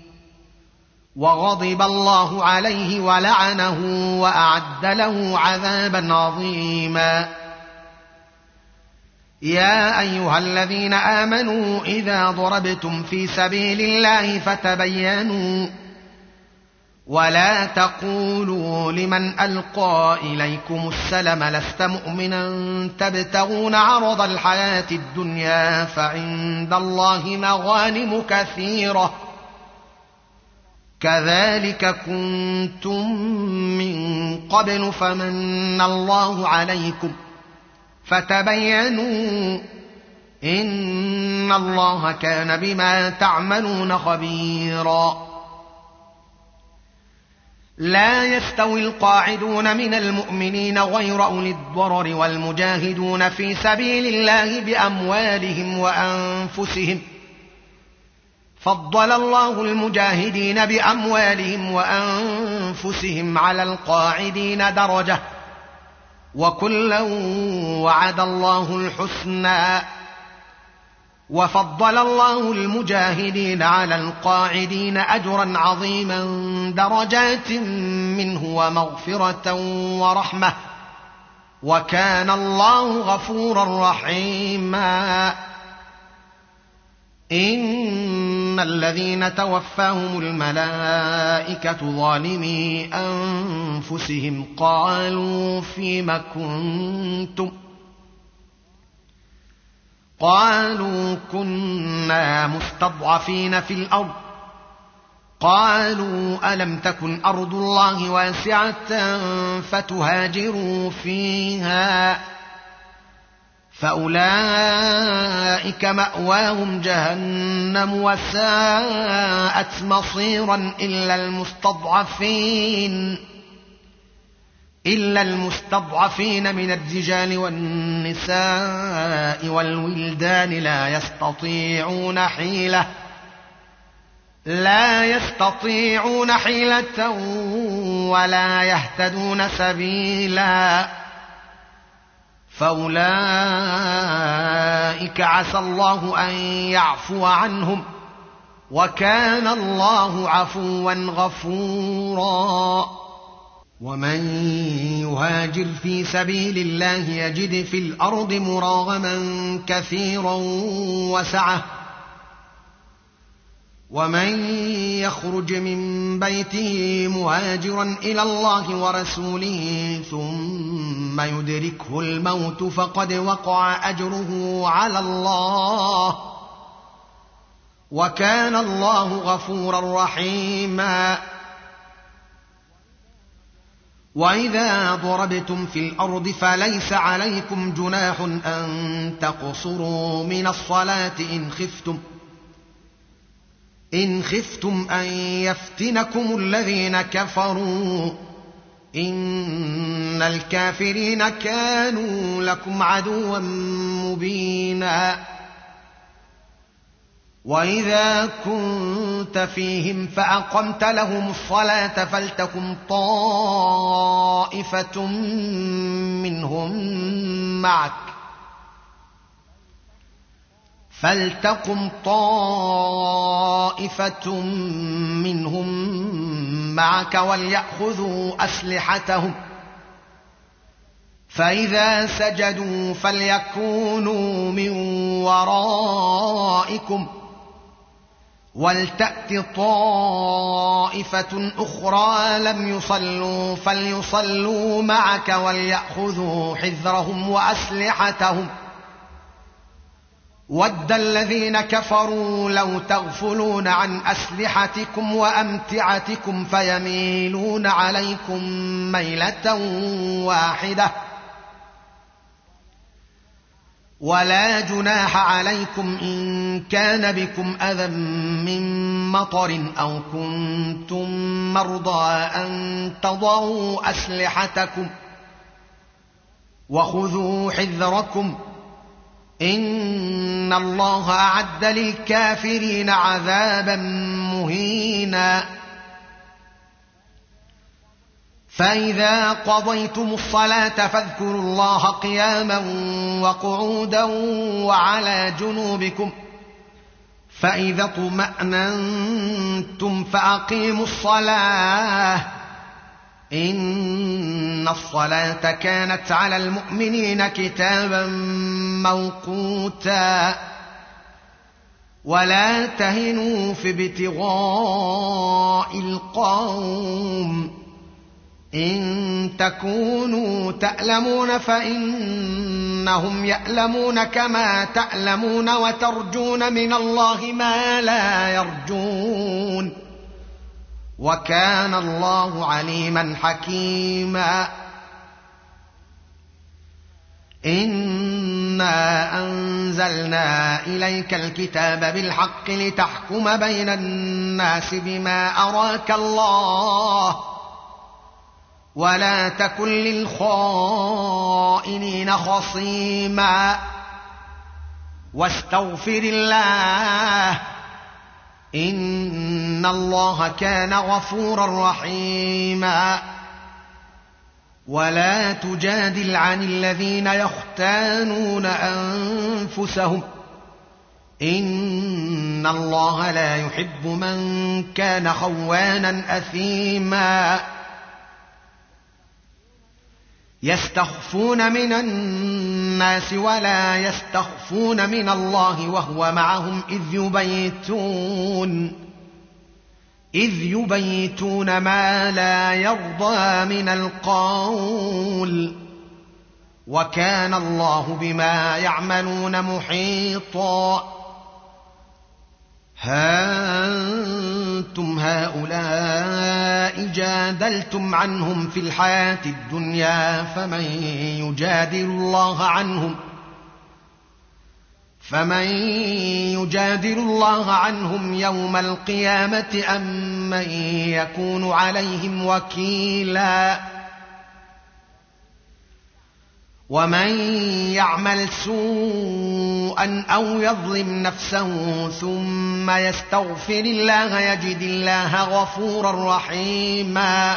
وغضب الله عليه ولعنه وأعد له عذابا عظيما يا أيها الذين آمنوا إذا ضربتم في سبيل الله فتبينوا ولا تقولوا لمن ألقى إليكم السلم لست مؤمنا تبتغون عرض الحياة الدنيا فعند الله مغانم كثيرة كذلك كنتم من قبل فمن الله عليكم فتبينوا إن الله كان بما تعملون خبيرا لا يستوي القاعدون من المؤمنين غير أولي الضرر والمجاهدون في سبيل الله بأموالهم وأنفسهم فضل الله المجاهدين بأموالهم وأنفسهم على القاعدين درجة وكلا وعد الله الحسنى وفضل الله المجاهدين على القاعدين أجرا عظيما درجات منه ومغفرة ورحمة وكان الله غفورا رحيما إن الذين توفاهم الملائكة ظالمي أنفسهم قالوا فيم كنتم قالوا كنا مستضعفين في الأرض قالوا ألم تكن أرض الله واسعة فتهاجروا فيها فأولئك مأواهم جهنم وساءت مصيرا إلا المستضعفين إلا المستضعفين من الرجال والنساء والولدان لا يستطيعون حيلة لا يستطيعون حيلة ولا يهتدون سبيلا فأولئك عسى الله أن يعفو عنهم وكان الله عفوا غفورا ومن يهاجر في سبيل الله يجد في الأرض مراغما كثيرا وسعة ومن يخرج من بيته مهاجرا إلى الله ورسوله ثم يدركه الموت فقد وقع أجره على الله وكان الله غفورا رحيما. وإذا ضربتم في الأرض فليس عليكم جناح أن تقصروا من الصلاة إن خفتم إن خفتم أن يفتنكم الذين كفروا إن الكافرين كانوا لكم عدوا مبينا. وإذا كنت فيهم فأقمت لهم الصلاة فلتقم طائفة منهم معك فلتقم طائفة منهم معك وليأخذوا أسلحتهم فإذا سجدوا فليكونوا من ورائكم ولتأت طائفة أخرى لم يصلوا فليصلوا معك وليأخذوا حذرهم وأسلحتهم ود الذين كفروا لو تغفلون عن أسلحتكم وأمتعتكم فيميلون عليكم ميلة واحدة ولا جناح عليكم إن كان بكم أذى من مطر أو كنتم مرضى أن تضعوا أسلحتكم وخذوا حذركم إن الله أعد للكافرين عذابا مهينا. فإذا قضيتم الصلاة فاذكروا الله قياما وقعودا وعلى جنوبكم فإذا اطمأننتم فأقيموا الصلاة إن الصلاة كانت على المؤمنين كتابا موقوتا. ولا تهنوا في ابتغاء القوم إن تكونوا تألمون فإنهم يألمون كما تألمون وترجون من الله ما لا يرجون وكان الله عليما حكيما. إنا أنزلنا إليك الكتاب بالحق لتحكم بين الناس بما أراك الله ولا تكن للخائنين خصيما واستغفر الله إن الله كان غفورا رحيما. ولا تجادل عن الذين يختانون أنفسهم إن الله لا يحب من كان خوانا أثيما. يستخفون من الناس ولا يستخفون من الله وهو معهم إذ يبيتون إذ يبيتون ما لا يرضى من القول وكان الله بما يعملون محيطا. ها أنتم هؤلاء جادلتم عنهم في الحياة الدنيا فمن يجادل الله عنهم فمن يجادل الله عنهم يوم القيامة أم من يكون عليهم وكيلا. ومن يعمل سوءا أو يظلم نفسه ثم يستغفر الله يجد الله غفورا رحيما.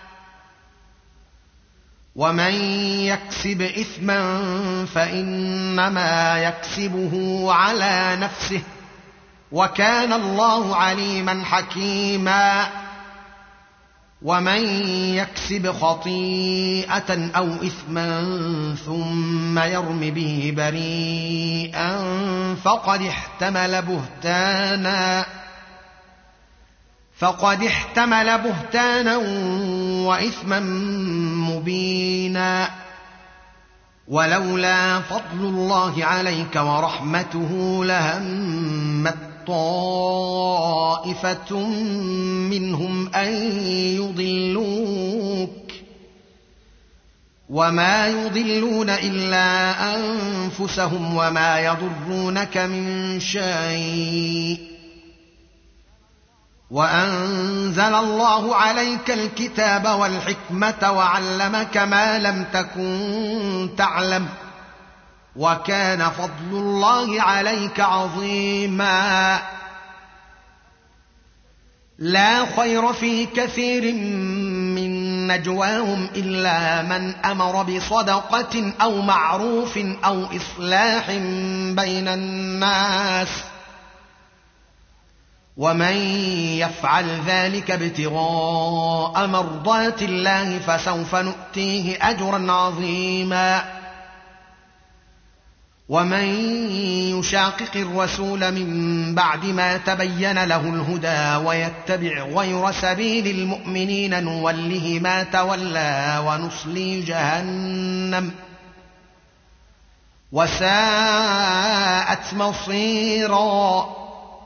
ومن يكسب إثما فإنما يكسبه على نفسه وكان الله عليما حكيما. ومن يكسب خطيئة أو إثما ثم يرم به بريئا فقد احتمل بهتانا فقد احتمل بهتانا وإثما مبينا. ولولا فضل الله عليك ورحمته لهمت طائفة منهم أن يضلوك وما يضلون إلا أنفسهم وما يضرونك من شيء. وأنزل الله عليك الكتاب والحكمة وعلمك ما لم تكن تعلم وكان فضل الله عليك عظيما. لا خير في كثير من نجواهم إلا من أمر بصدقة أو معروف أو إصلاح بين الناس ومن يفعل ذلك ابتغاء مرضات الله فسوف نؤتيه أجرا عظيما. ومن يشاقق الرسول من بعد ما تبين له الهدى ويتبع غير سبيل المؤمنين نوله ما تولى ونصلي جهنم وساءت مصيرا.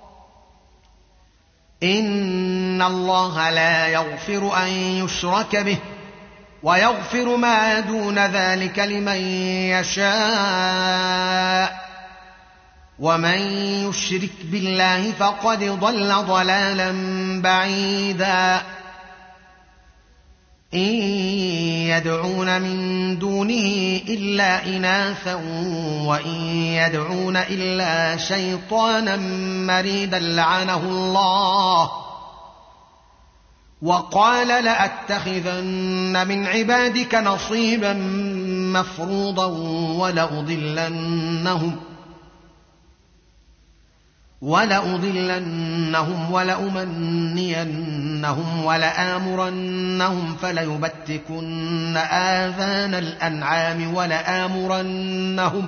إن الله لا يغفر أن يشرك به ويغفر ما دون ذلك لمن يشاء ومن يشرك بالله فقد ضل ضلالا بعيدا. إن يدعون من دونه إلا إناثا وإن يدعون إلا شيطانا مريدا لعنه الله وقال لأتخذن من عبادك نصيبا مفروضا ولأضلنهم ولأضلنهم ولأمنينهم ولآمرنهم فليبتكن آذان الأنعام ولآمرنهم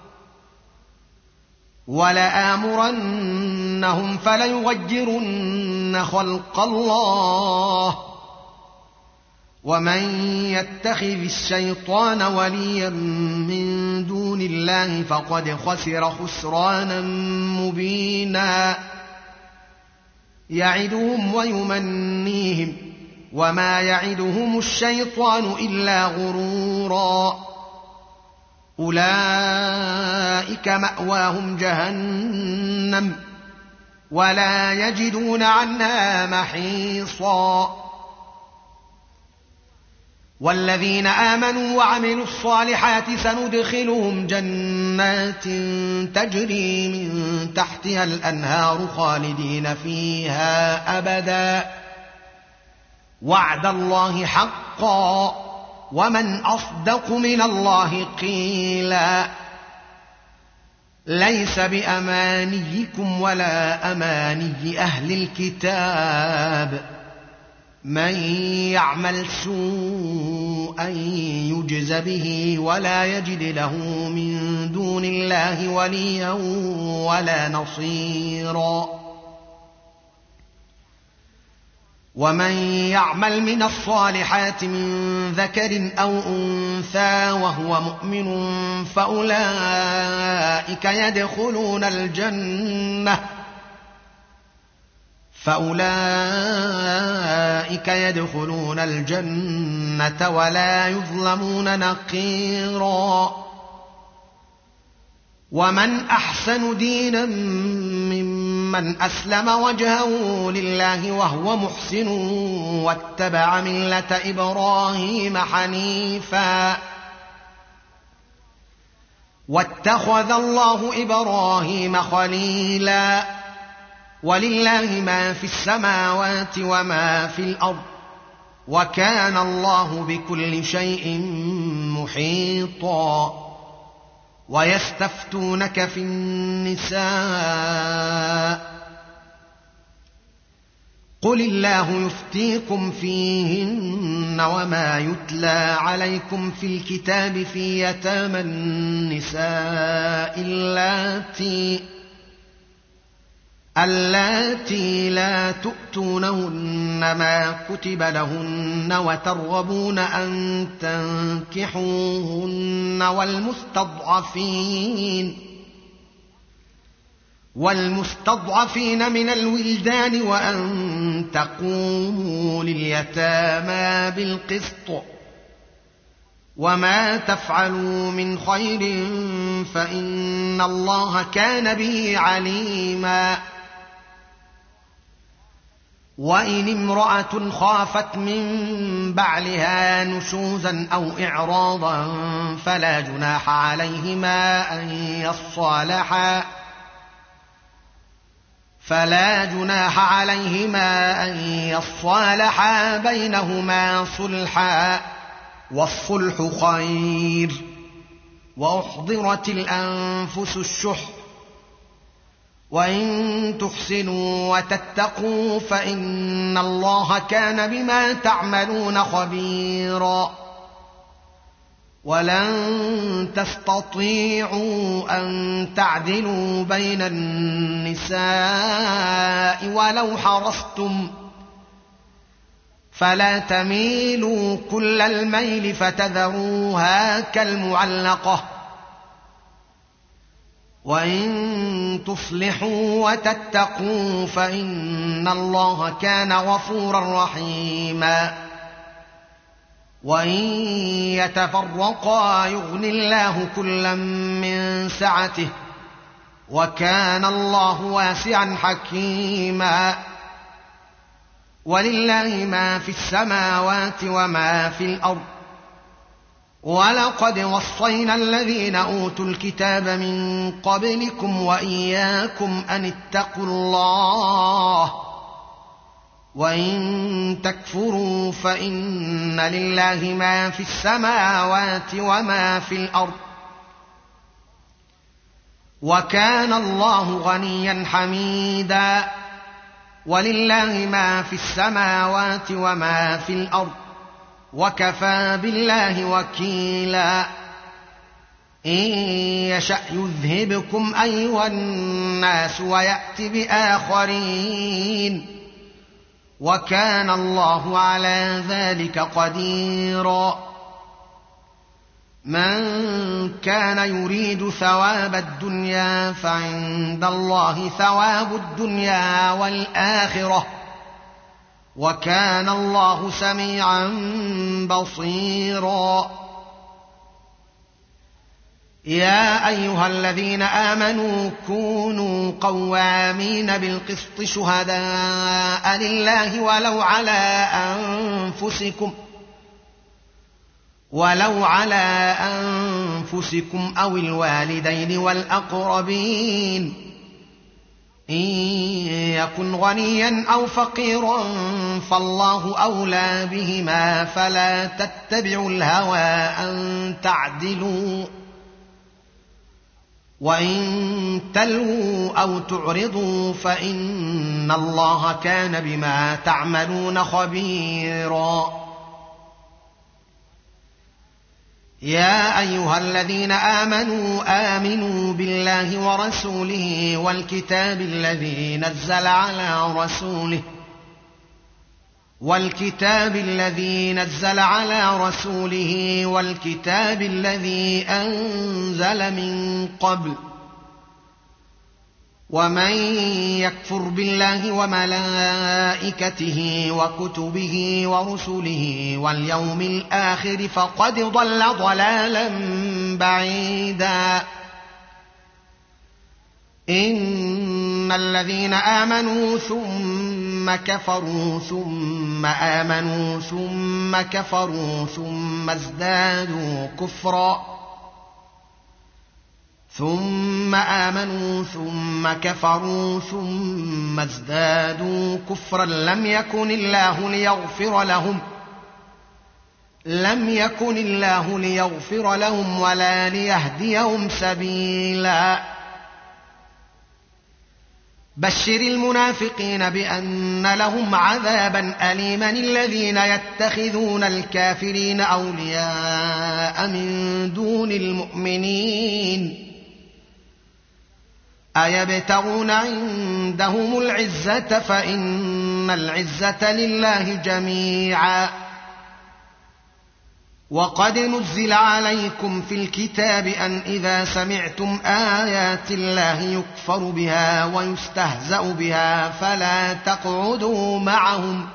ولآمرنهم فليغيرن خلق الله ومن يتخذ الشيطان وليا من دون الله فقد خسر خسرانا مبينا. يعدهم ويمنيهم وما يعدهم الشيطان إلا غرورا. أولئك مأواهم جهنم ولا يجدون عنها محيصا. والذين آمنوا وعملوا الصالحات سندخلهم جنات تجري من تحتها الأنهار خالدين فيها أبدا وعد الله حقا ومن أصدق من الله قيلا. ليس بأمانيكم ولا أماني أهل الكتاب من يعمل سوءا يجز به ولا يجد له من دون الله وليا ولا نصيرا. ومن يعمل من الصالحات من ذكر أو أنثى وهو مؤمن فأولئك يدخلون الجنة فأولئك يدخلون الجنة ولا يظلمون نقيرا. ومن أحسن دينا ممن أسلم وجهه لله وهو محسن واتبع ملة إبراهيم حنيفا واتخذ الله إبراهيم خليلا. ولله ما في السماوات وما في الأرض وكان الله بكل شيء محيطا. ويستفتونك في النساء قل الله يفتيكم فيهن وما يتلى عليكم في الكتاب في يتامى النساء اللاتي اللاتي لا تؤتونهن ما كتب لهن وترغبون أن تنكحوهن والمستضعفين والمستضعفين من الولدان وأن تقوموا لليتامى بالقسط وما تفعلوا من خير فإن الله كان به عليما وإن امرأة خافت من بعلها نشوزا أو إعراضا فلا جناح عليهما أن يصالحا فلا جناح عليهما أن يصالحا بينهما صلحا والصلح خير وأحضرت الأنفس الشح وإن تحسنوا وتتقوا فإن الله كان بما تعملون خبيرا ولن تستطيعوا أن تعدلوا بين النساء ولو حرصتم فلا تميلوا كل الميل فتذروها كالمعلقة وإن تصلحوا وتتقوا فإن الله كان غفورا رحيما وإن يتفرقا يغن الله كلا من سعته وكان الله واسعا حكيما ولله ما في السماوات وما في الأرض ولقد وصينا الذين أوتوا الكتاب من قبلكم وإياكم أن اتقوا الله وإن تكفروا فإن لله ما في السماوات وما في الأرض وكان الله غنيا حميدا ولله ما في السماوات وما في الأرض وكفى بالله وكيلا إن يشأ يذهبكم أيها الناس ويأت بآخرين وكان الله على ذلك قديرا من كان يريد ثواب الدنيا فعند الله ثواب الدنيا والآخرة وكان الله سميعا بصيرا يا أيها الذين آمنوا كونوا قوامين بالقسط شهداء لله ولو على أنفسكم ولو على أنفسكم أو الوالدين والأقربين إن يكن غنيا أو فقيرا فالله أولى بهما فلا تتبعوا الهوى أن تعدلوا وإن تلووا أو تعرضوا فإن الله كان بما تعملون خبيرا يا أيها الذين آمنوا آمنوا بالله ورسوله والكتاب الذي نزل على رسوله والكتاب الذي نزل على رسوله والكتاب الذي أنزل من قبل ومن يكفر بالله وملائكته وكتبه ورسله واليوم الآخر فقد ضل ضلالا بعيدا إن الذين آمنوا ثم كفروا ثم آمنوا ثم كفروا ثم ازدادوا كفرا ثم آمنوا ثم كفروا ثم ازدادوا كفرا لم يكن الله ليغفر لهم لم يكن الله ليغفر لهم ولا ليهديهم سبيلا بشر المنافقين بأن لهم عذابا أليما الذين يتخذون الكافرين أولياء من دون المؤمنين أيبتغون عندهم العزة فإن العزة لله جميعا. وقد نزل عليكم في الكتاب أن إذا سمعتم آيات الله يكفر بها ويستهزأ بها فلا تقعدوا معهم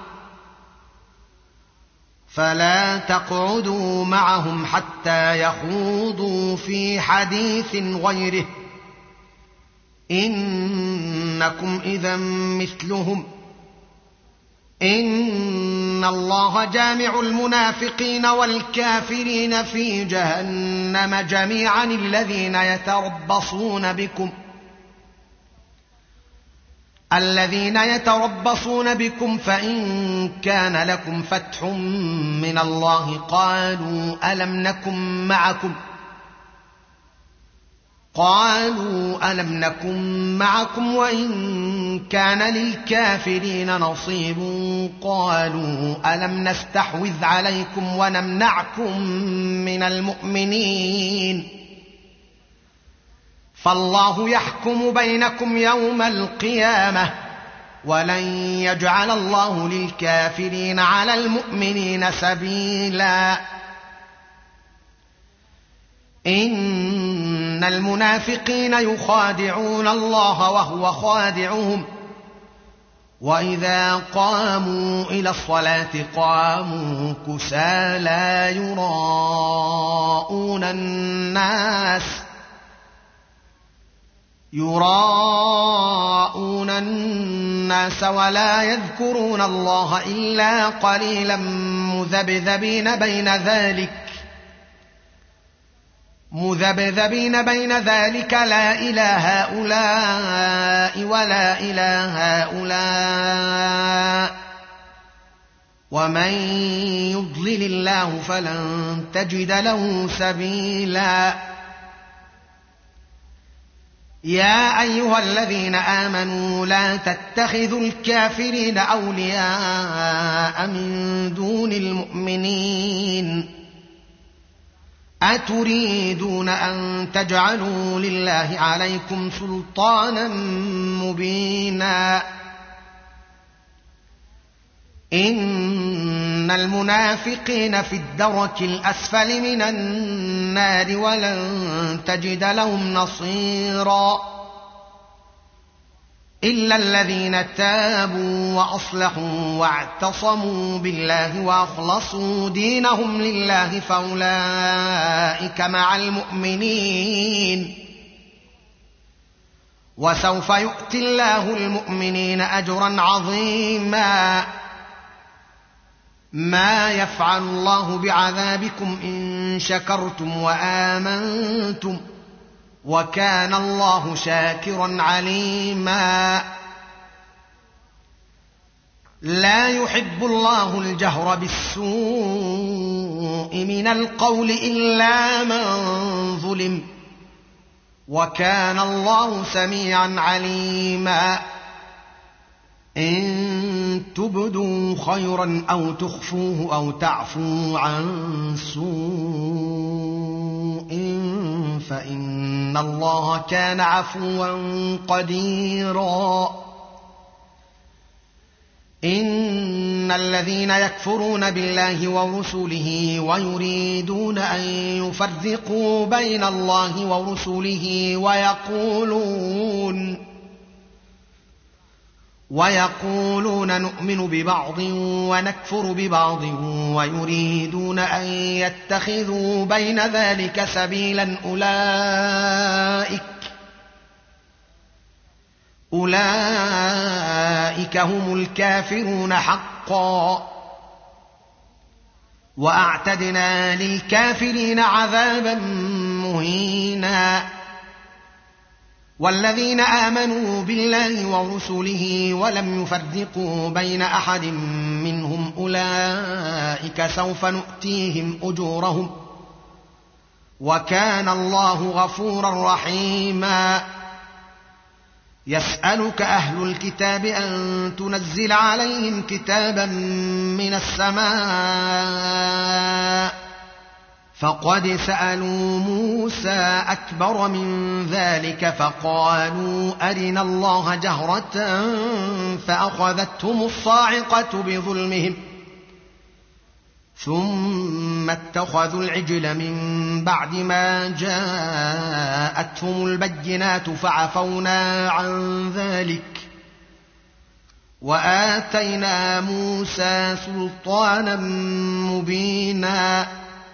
فلا تقعدوا معهم حتى يخوضوا في حديث غيره إنكم إذا مثلهم إن الله جامع المنافقين والكافرين في جهنم جميعا الذين يتربصون بكم الذين يتربصون بكم فإن كان لكم فتح من الله قالوا ألم نكن معكم قالوا ألم نكن معكم وإن كان للكافرين نصيب قالوا ألم نستحوذ عليكم ونمنعكم من المؤمنين فالله يحكم بينكم يوم القيامة ولن يجعل الله للكافرين على المؤمنين سبيلا. إن المنافقين يخادعون الله وهو خادعهم وإذا قاموا إلى الصلاة قاموا كسالى يراءون الناس يراءون الناس ولا يذكرون الله إلا قليلا مذبذبين بين ذلك مذبذبين بين ذلك لا إلى هؤلاء ولا إلى هؤلاء ومن يضلل الله فلن تجد له سبيلا. يا أيها الذين آمنوا لا تتخذوا الكافرين أولياء من دون المؤمنين أتريدون أن تجعلوا لله عليكم سلطانا مبينا. إن المنافقين في الدرك الأسفل من النار ولن تجد لهم نصيرا إلا الذين تابوا وأصلحوا واعتصموا بالله وأخلصوا دينهم لله فأولئك مع المؤمنين وسوف يؤتي الله المؤمنين أجرا عظيما. ما يفعل الله بعذابكم إن شكرتم وآمنتم وكان الله شاكرا عليما. لا يحب الله الجهر بالسوء من القول إلا من ظلم وكان الله سميعا عليما. إن تبدوا خيرا أو تخفوه أو تعفوا عن سوء فإن الله كان عفوا قديرا. إن الذين يكفرون بالله ورسله ويريدون أن يفرقوا بين الله ورسله ويقولون ويقولون نؤمن ببعض ونكفر ببعض ويريدون أن يتخذوا بين ذلك سبيلا أولئك أولئك هم الكافرون حقا وأعتدنا للكافرين عذابا مهينا. والذين آمنوا بالله ورسله ولم يفرقوا بين أحد منهم أولئك سوف نؤتيهم أجورهم وكان الله غفورا رحيما. يسألك أهل الكتاب أن تنزل عليهم كتابا من السماء فقد سألوا موسى أكبر من ذلك فقالوا أرنا الله جهرة فأخذتهم الصاعقة بظلمهم ثم اتخذوا العجل من بعد ما جاءتهم البينات فعفونا عن ذلك وآتينا موسى سلطانا مبينا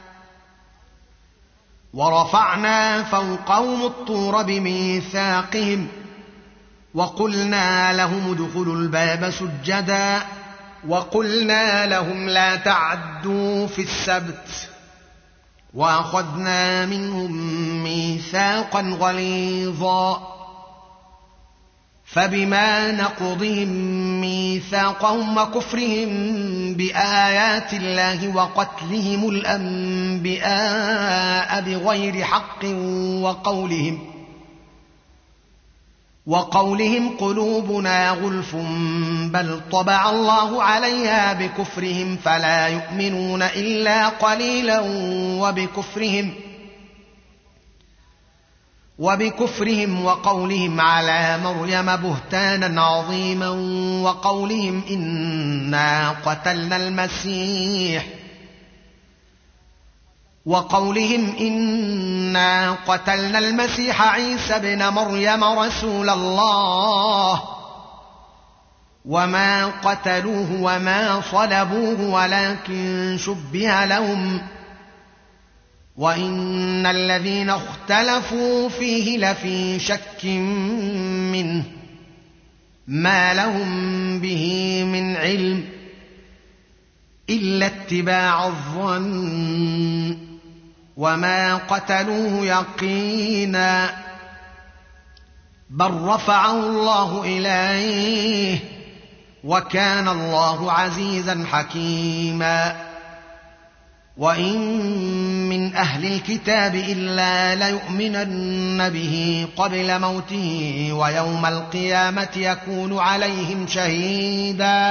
ورفعنا فوقهم الطور بميثاقهم وقلنا لهم ادخلوا الباب سجدا وقلنا لهم لا تعدوا في السبت وأخذنا منهم ميثاقا غليظا فبما نقضهم ميثاقهم وكفرهم بآيات الله وقتلهم الأنبياء بغير حق وقولهم وقولهم قلوبنا غلف بل طبع الله عليها بكفرهم فلا يؤمنون إلا قليلا وبكفرهم وبكفرهم وقولهم على مريم بهتانا عظيما وقولهم إنا قتلنا المسيح وقولهم إنا قتلنا المسيح عيسى ابن مريم رسول الله وما قتلوه وما صلبوه ولكن شبه لهم وإن الذين اختلفوا فيه لفي شك منه ما لهم به من علم إلا اتباع الظن وما قتلوه يقينا بل رفعه الله إليه وكان الله عزيزا حكيما وإن من أهل الكتاب إلا ليؤمنن به قبل موته ويوم القيامة يكون عليهم شهيدا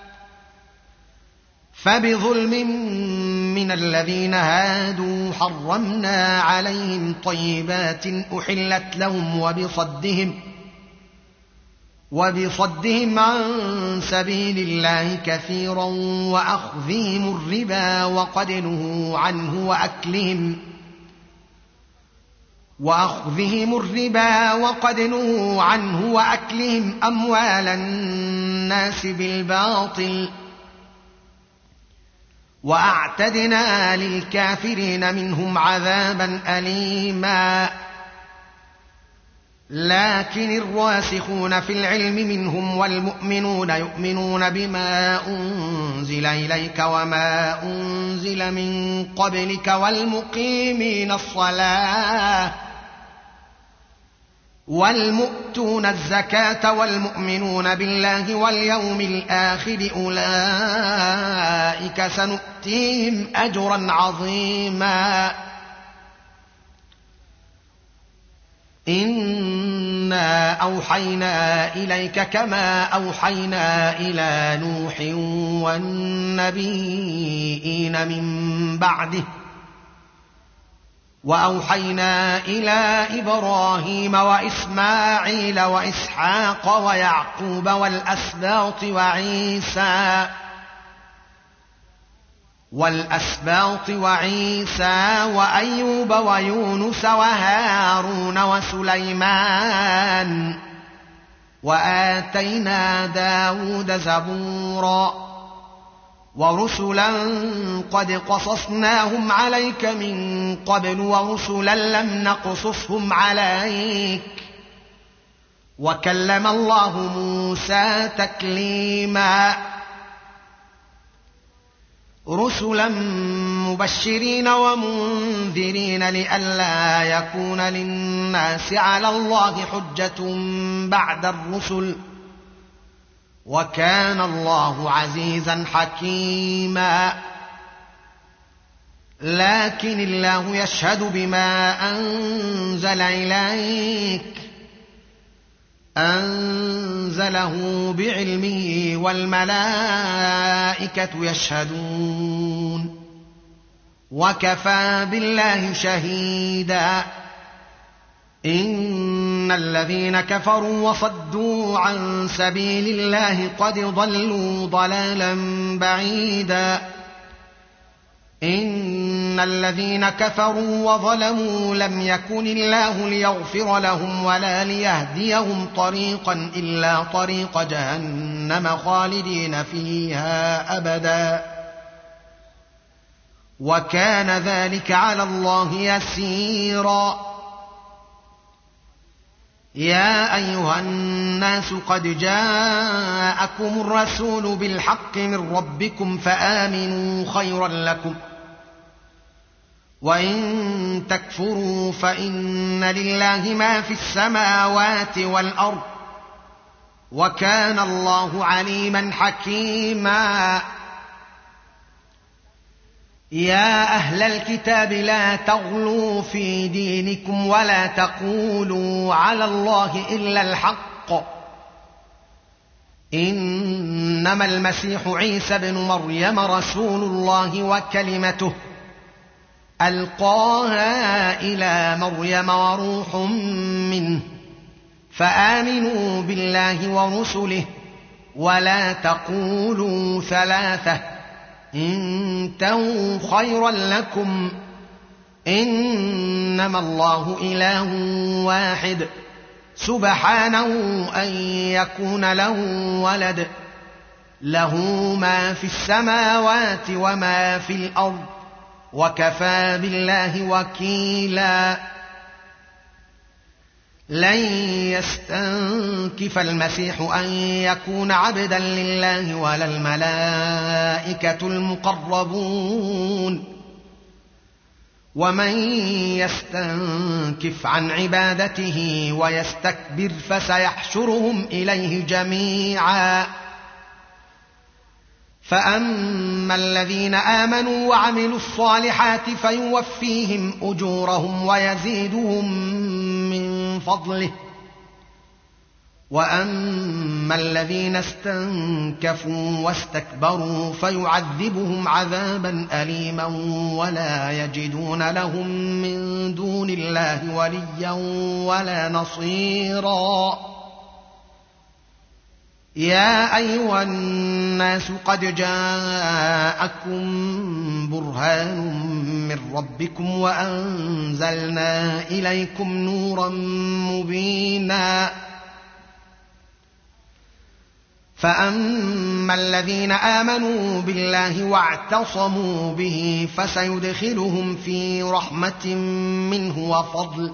فبظلم من الذين هادوا حرمنا عليهم طيبات أحلت لهم وبصدهم وبصدهم عن سبيل الله كثيرا وأخذهم الربا وقد نهوا عنه وأكلهم وأخذهم الربا وقد نهوا عنه وأكلهم أموال الناس بالباطل وأعتدنا للكافرين منهم عذابا أليما لكن الراسخون في العلم منهم والمؤمنون يؤمنون بما أنزل إليك وما أنزل من قبلك والمقيمين الصلاة والمؤتون الزكاة والمؤمنون بالله واليوم الآخر أولئك سنؤتيهم أجرا عظيما إنا أوحينا إليك كما أوحينا إلى نوح والنبيين من بعده وأوحينا إلى إبراهيم وإسماعيل وإسحاق ويعقوب والأسباط وعيسى والأسباط وعيسى وأيوب ويونس وهارون وسليمان وآتينا داود زبورا ورسلا قد قصصناهم عليك من قبل ورسلا لم نقصصهم عليك وكلم الله موسى تكليما رسلا مبشرين ومنذرين لئلا يكون للناس على الله حجة بعد الرسل وكان الله عزيزا حكيما لكن الله يشهد بما أنزل إليك أنزله بعلمه والملائكة يشهدون وكفى بالله شهيدا. إن الذين كفروا وصدوا عن سبيل الله قد ضلوا ضلالا بعيدا. إن الذين كفروا وظلموا لم يكن الله ليغفر لهم ولا ليهديهم طريقا إلا طريق جهنم خالدين فيها أبدا، وكان ذلك على الله يسيرا. يا أيها الناس قد جاءكم الرسول بالحق من ربكم فآمنوا خيرا لكم، وإن تكفروا فإن لله ما في السماوات والأرض، وكان الله عليما حكيما. يا أهل الكتاب لا تغلوا في دينكم ولا تقولوا على الله إلا الحق، إنما المسيح عيسى بن مريم رسول الله وكلمته ألقاها إلى مريم وروح منه، فآمنوا بالله ورسله ولا تقولوا ثلاثة، انتهوا خيرا لكم، إنما الله إله واحد سبحانه أن يكون له ولد، له ما في السماوات وما في الأرض، وكفى بالله وكيلا. لن يستنكف المسيح أن يكون عبدا لله ولا الملائكة المقربون، ومن يستنكف عن عبادته ويستكبر فسيحشرهم إليه جميعا. فأما الذين آمنوا وعملوا الصالحات فيوفيهم أجورهم ويزيدهم من فضله، وأما الذين استنكفوا واستكبروا فيعذبهم عذابا أليما ولا يجدون لهم من دون الله وليا ولا نصيرا. يا أيها الناس قد جاءكم برهان من ربكم وأنزلنا إليكم نورا مبينا. فأما الذين آمنوا بالله واعتصموا به فسيدخلهم في رحمة منه وفضل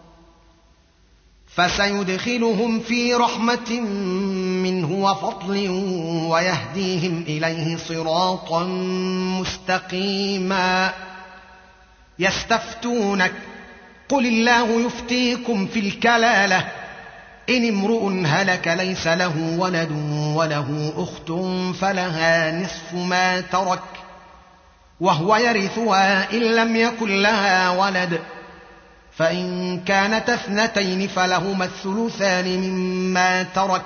فسيدخلهم في رحمة منه وفضل ويهديهم إليه صراطا مستقيما. يستفتونك قل الله يفتيكم في الكلالة إن امرؤ هلك ليس له ولد وله أخت فلها نصف ما ترك وهو يرثها إن لم يكن لها ولد، فإن كانت اثنتين فلهما الثلثان مما ترك،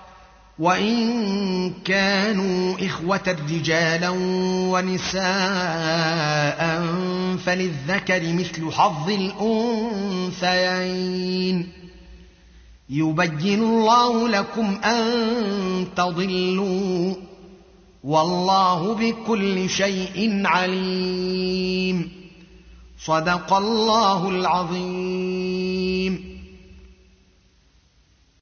وإن كانوا إخوة رجالا ونساء فللذكر مثل حظ الأنثيين. يبين الله لكم أن تضلوا والله بكل شيء عليم. صدق الله العظيم.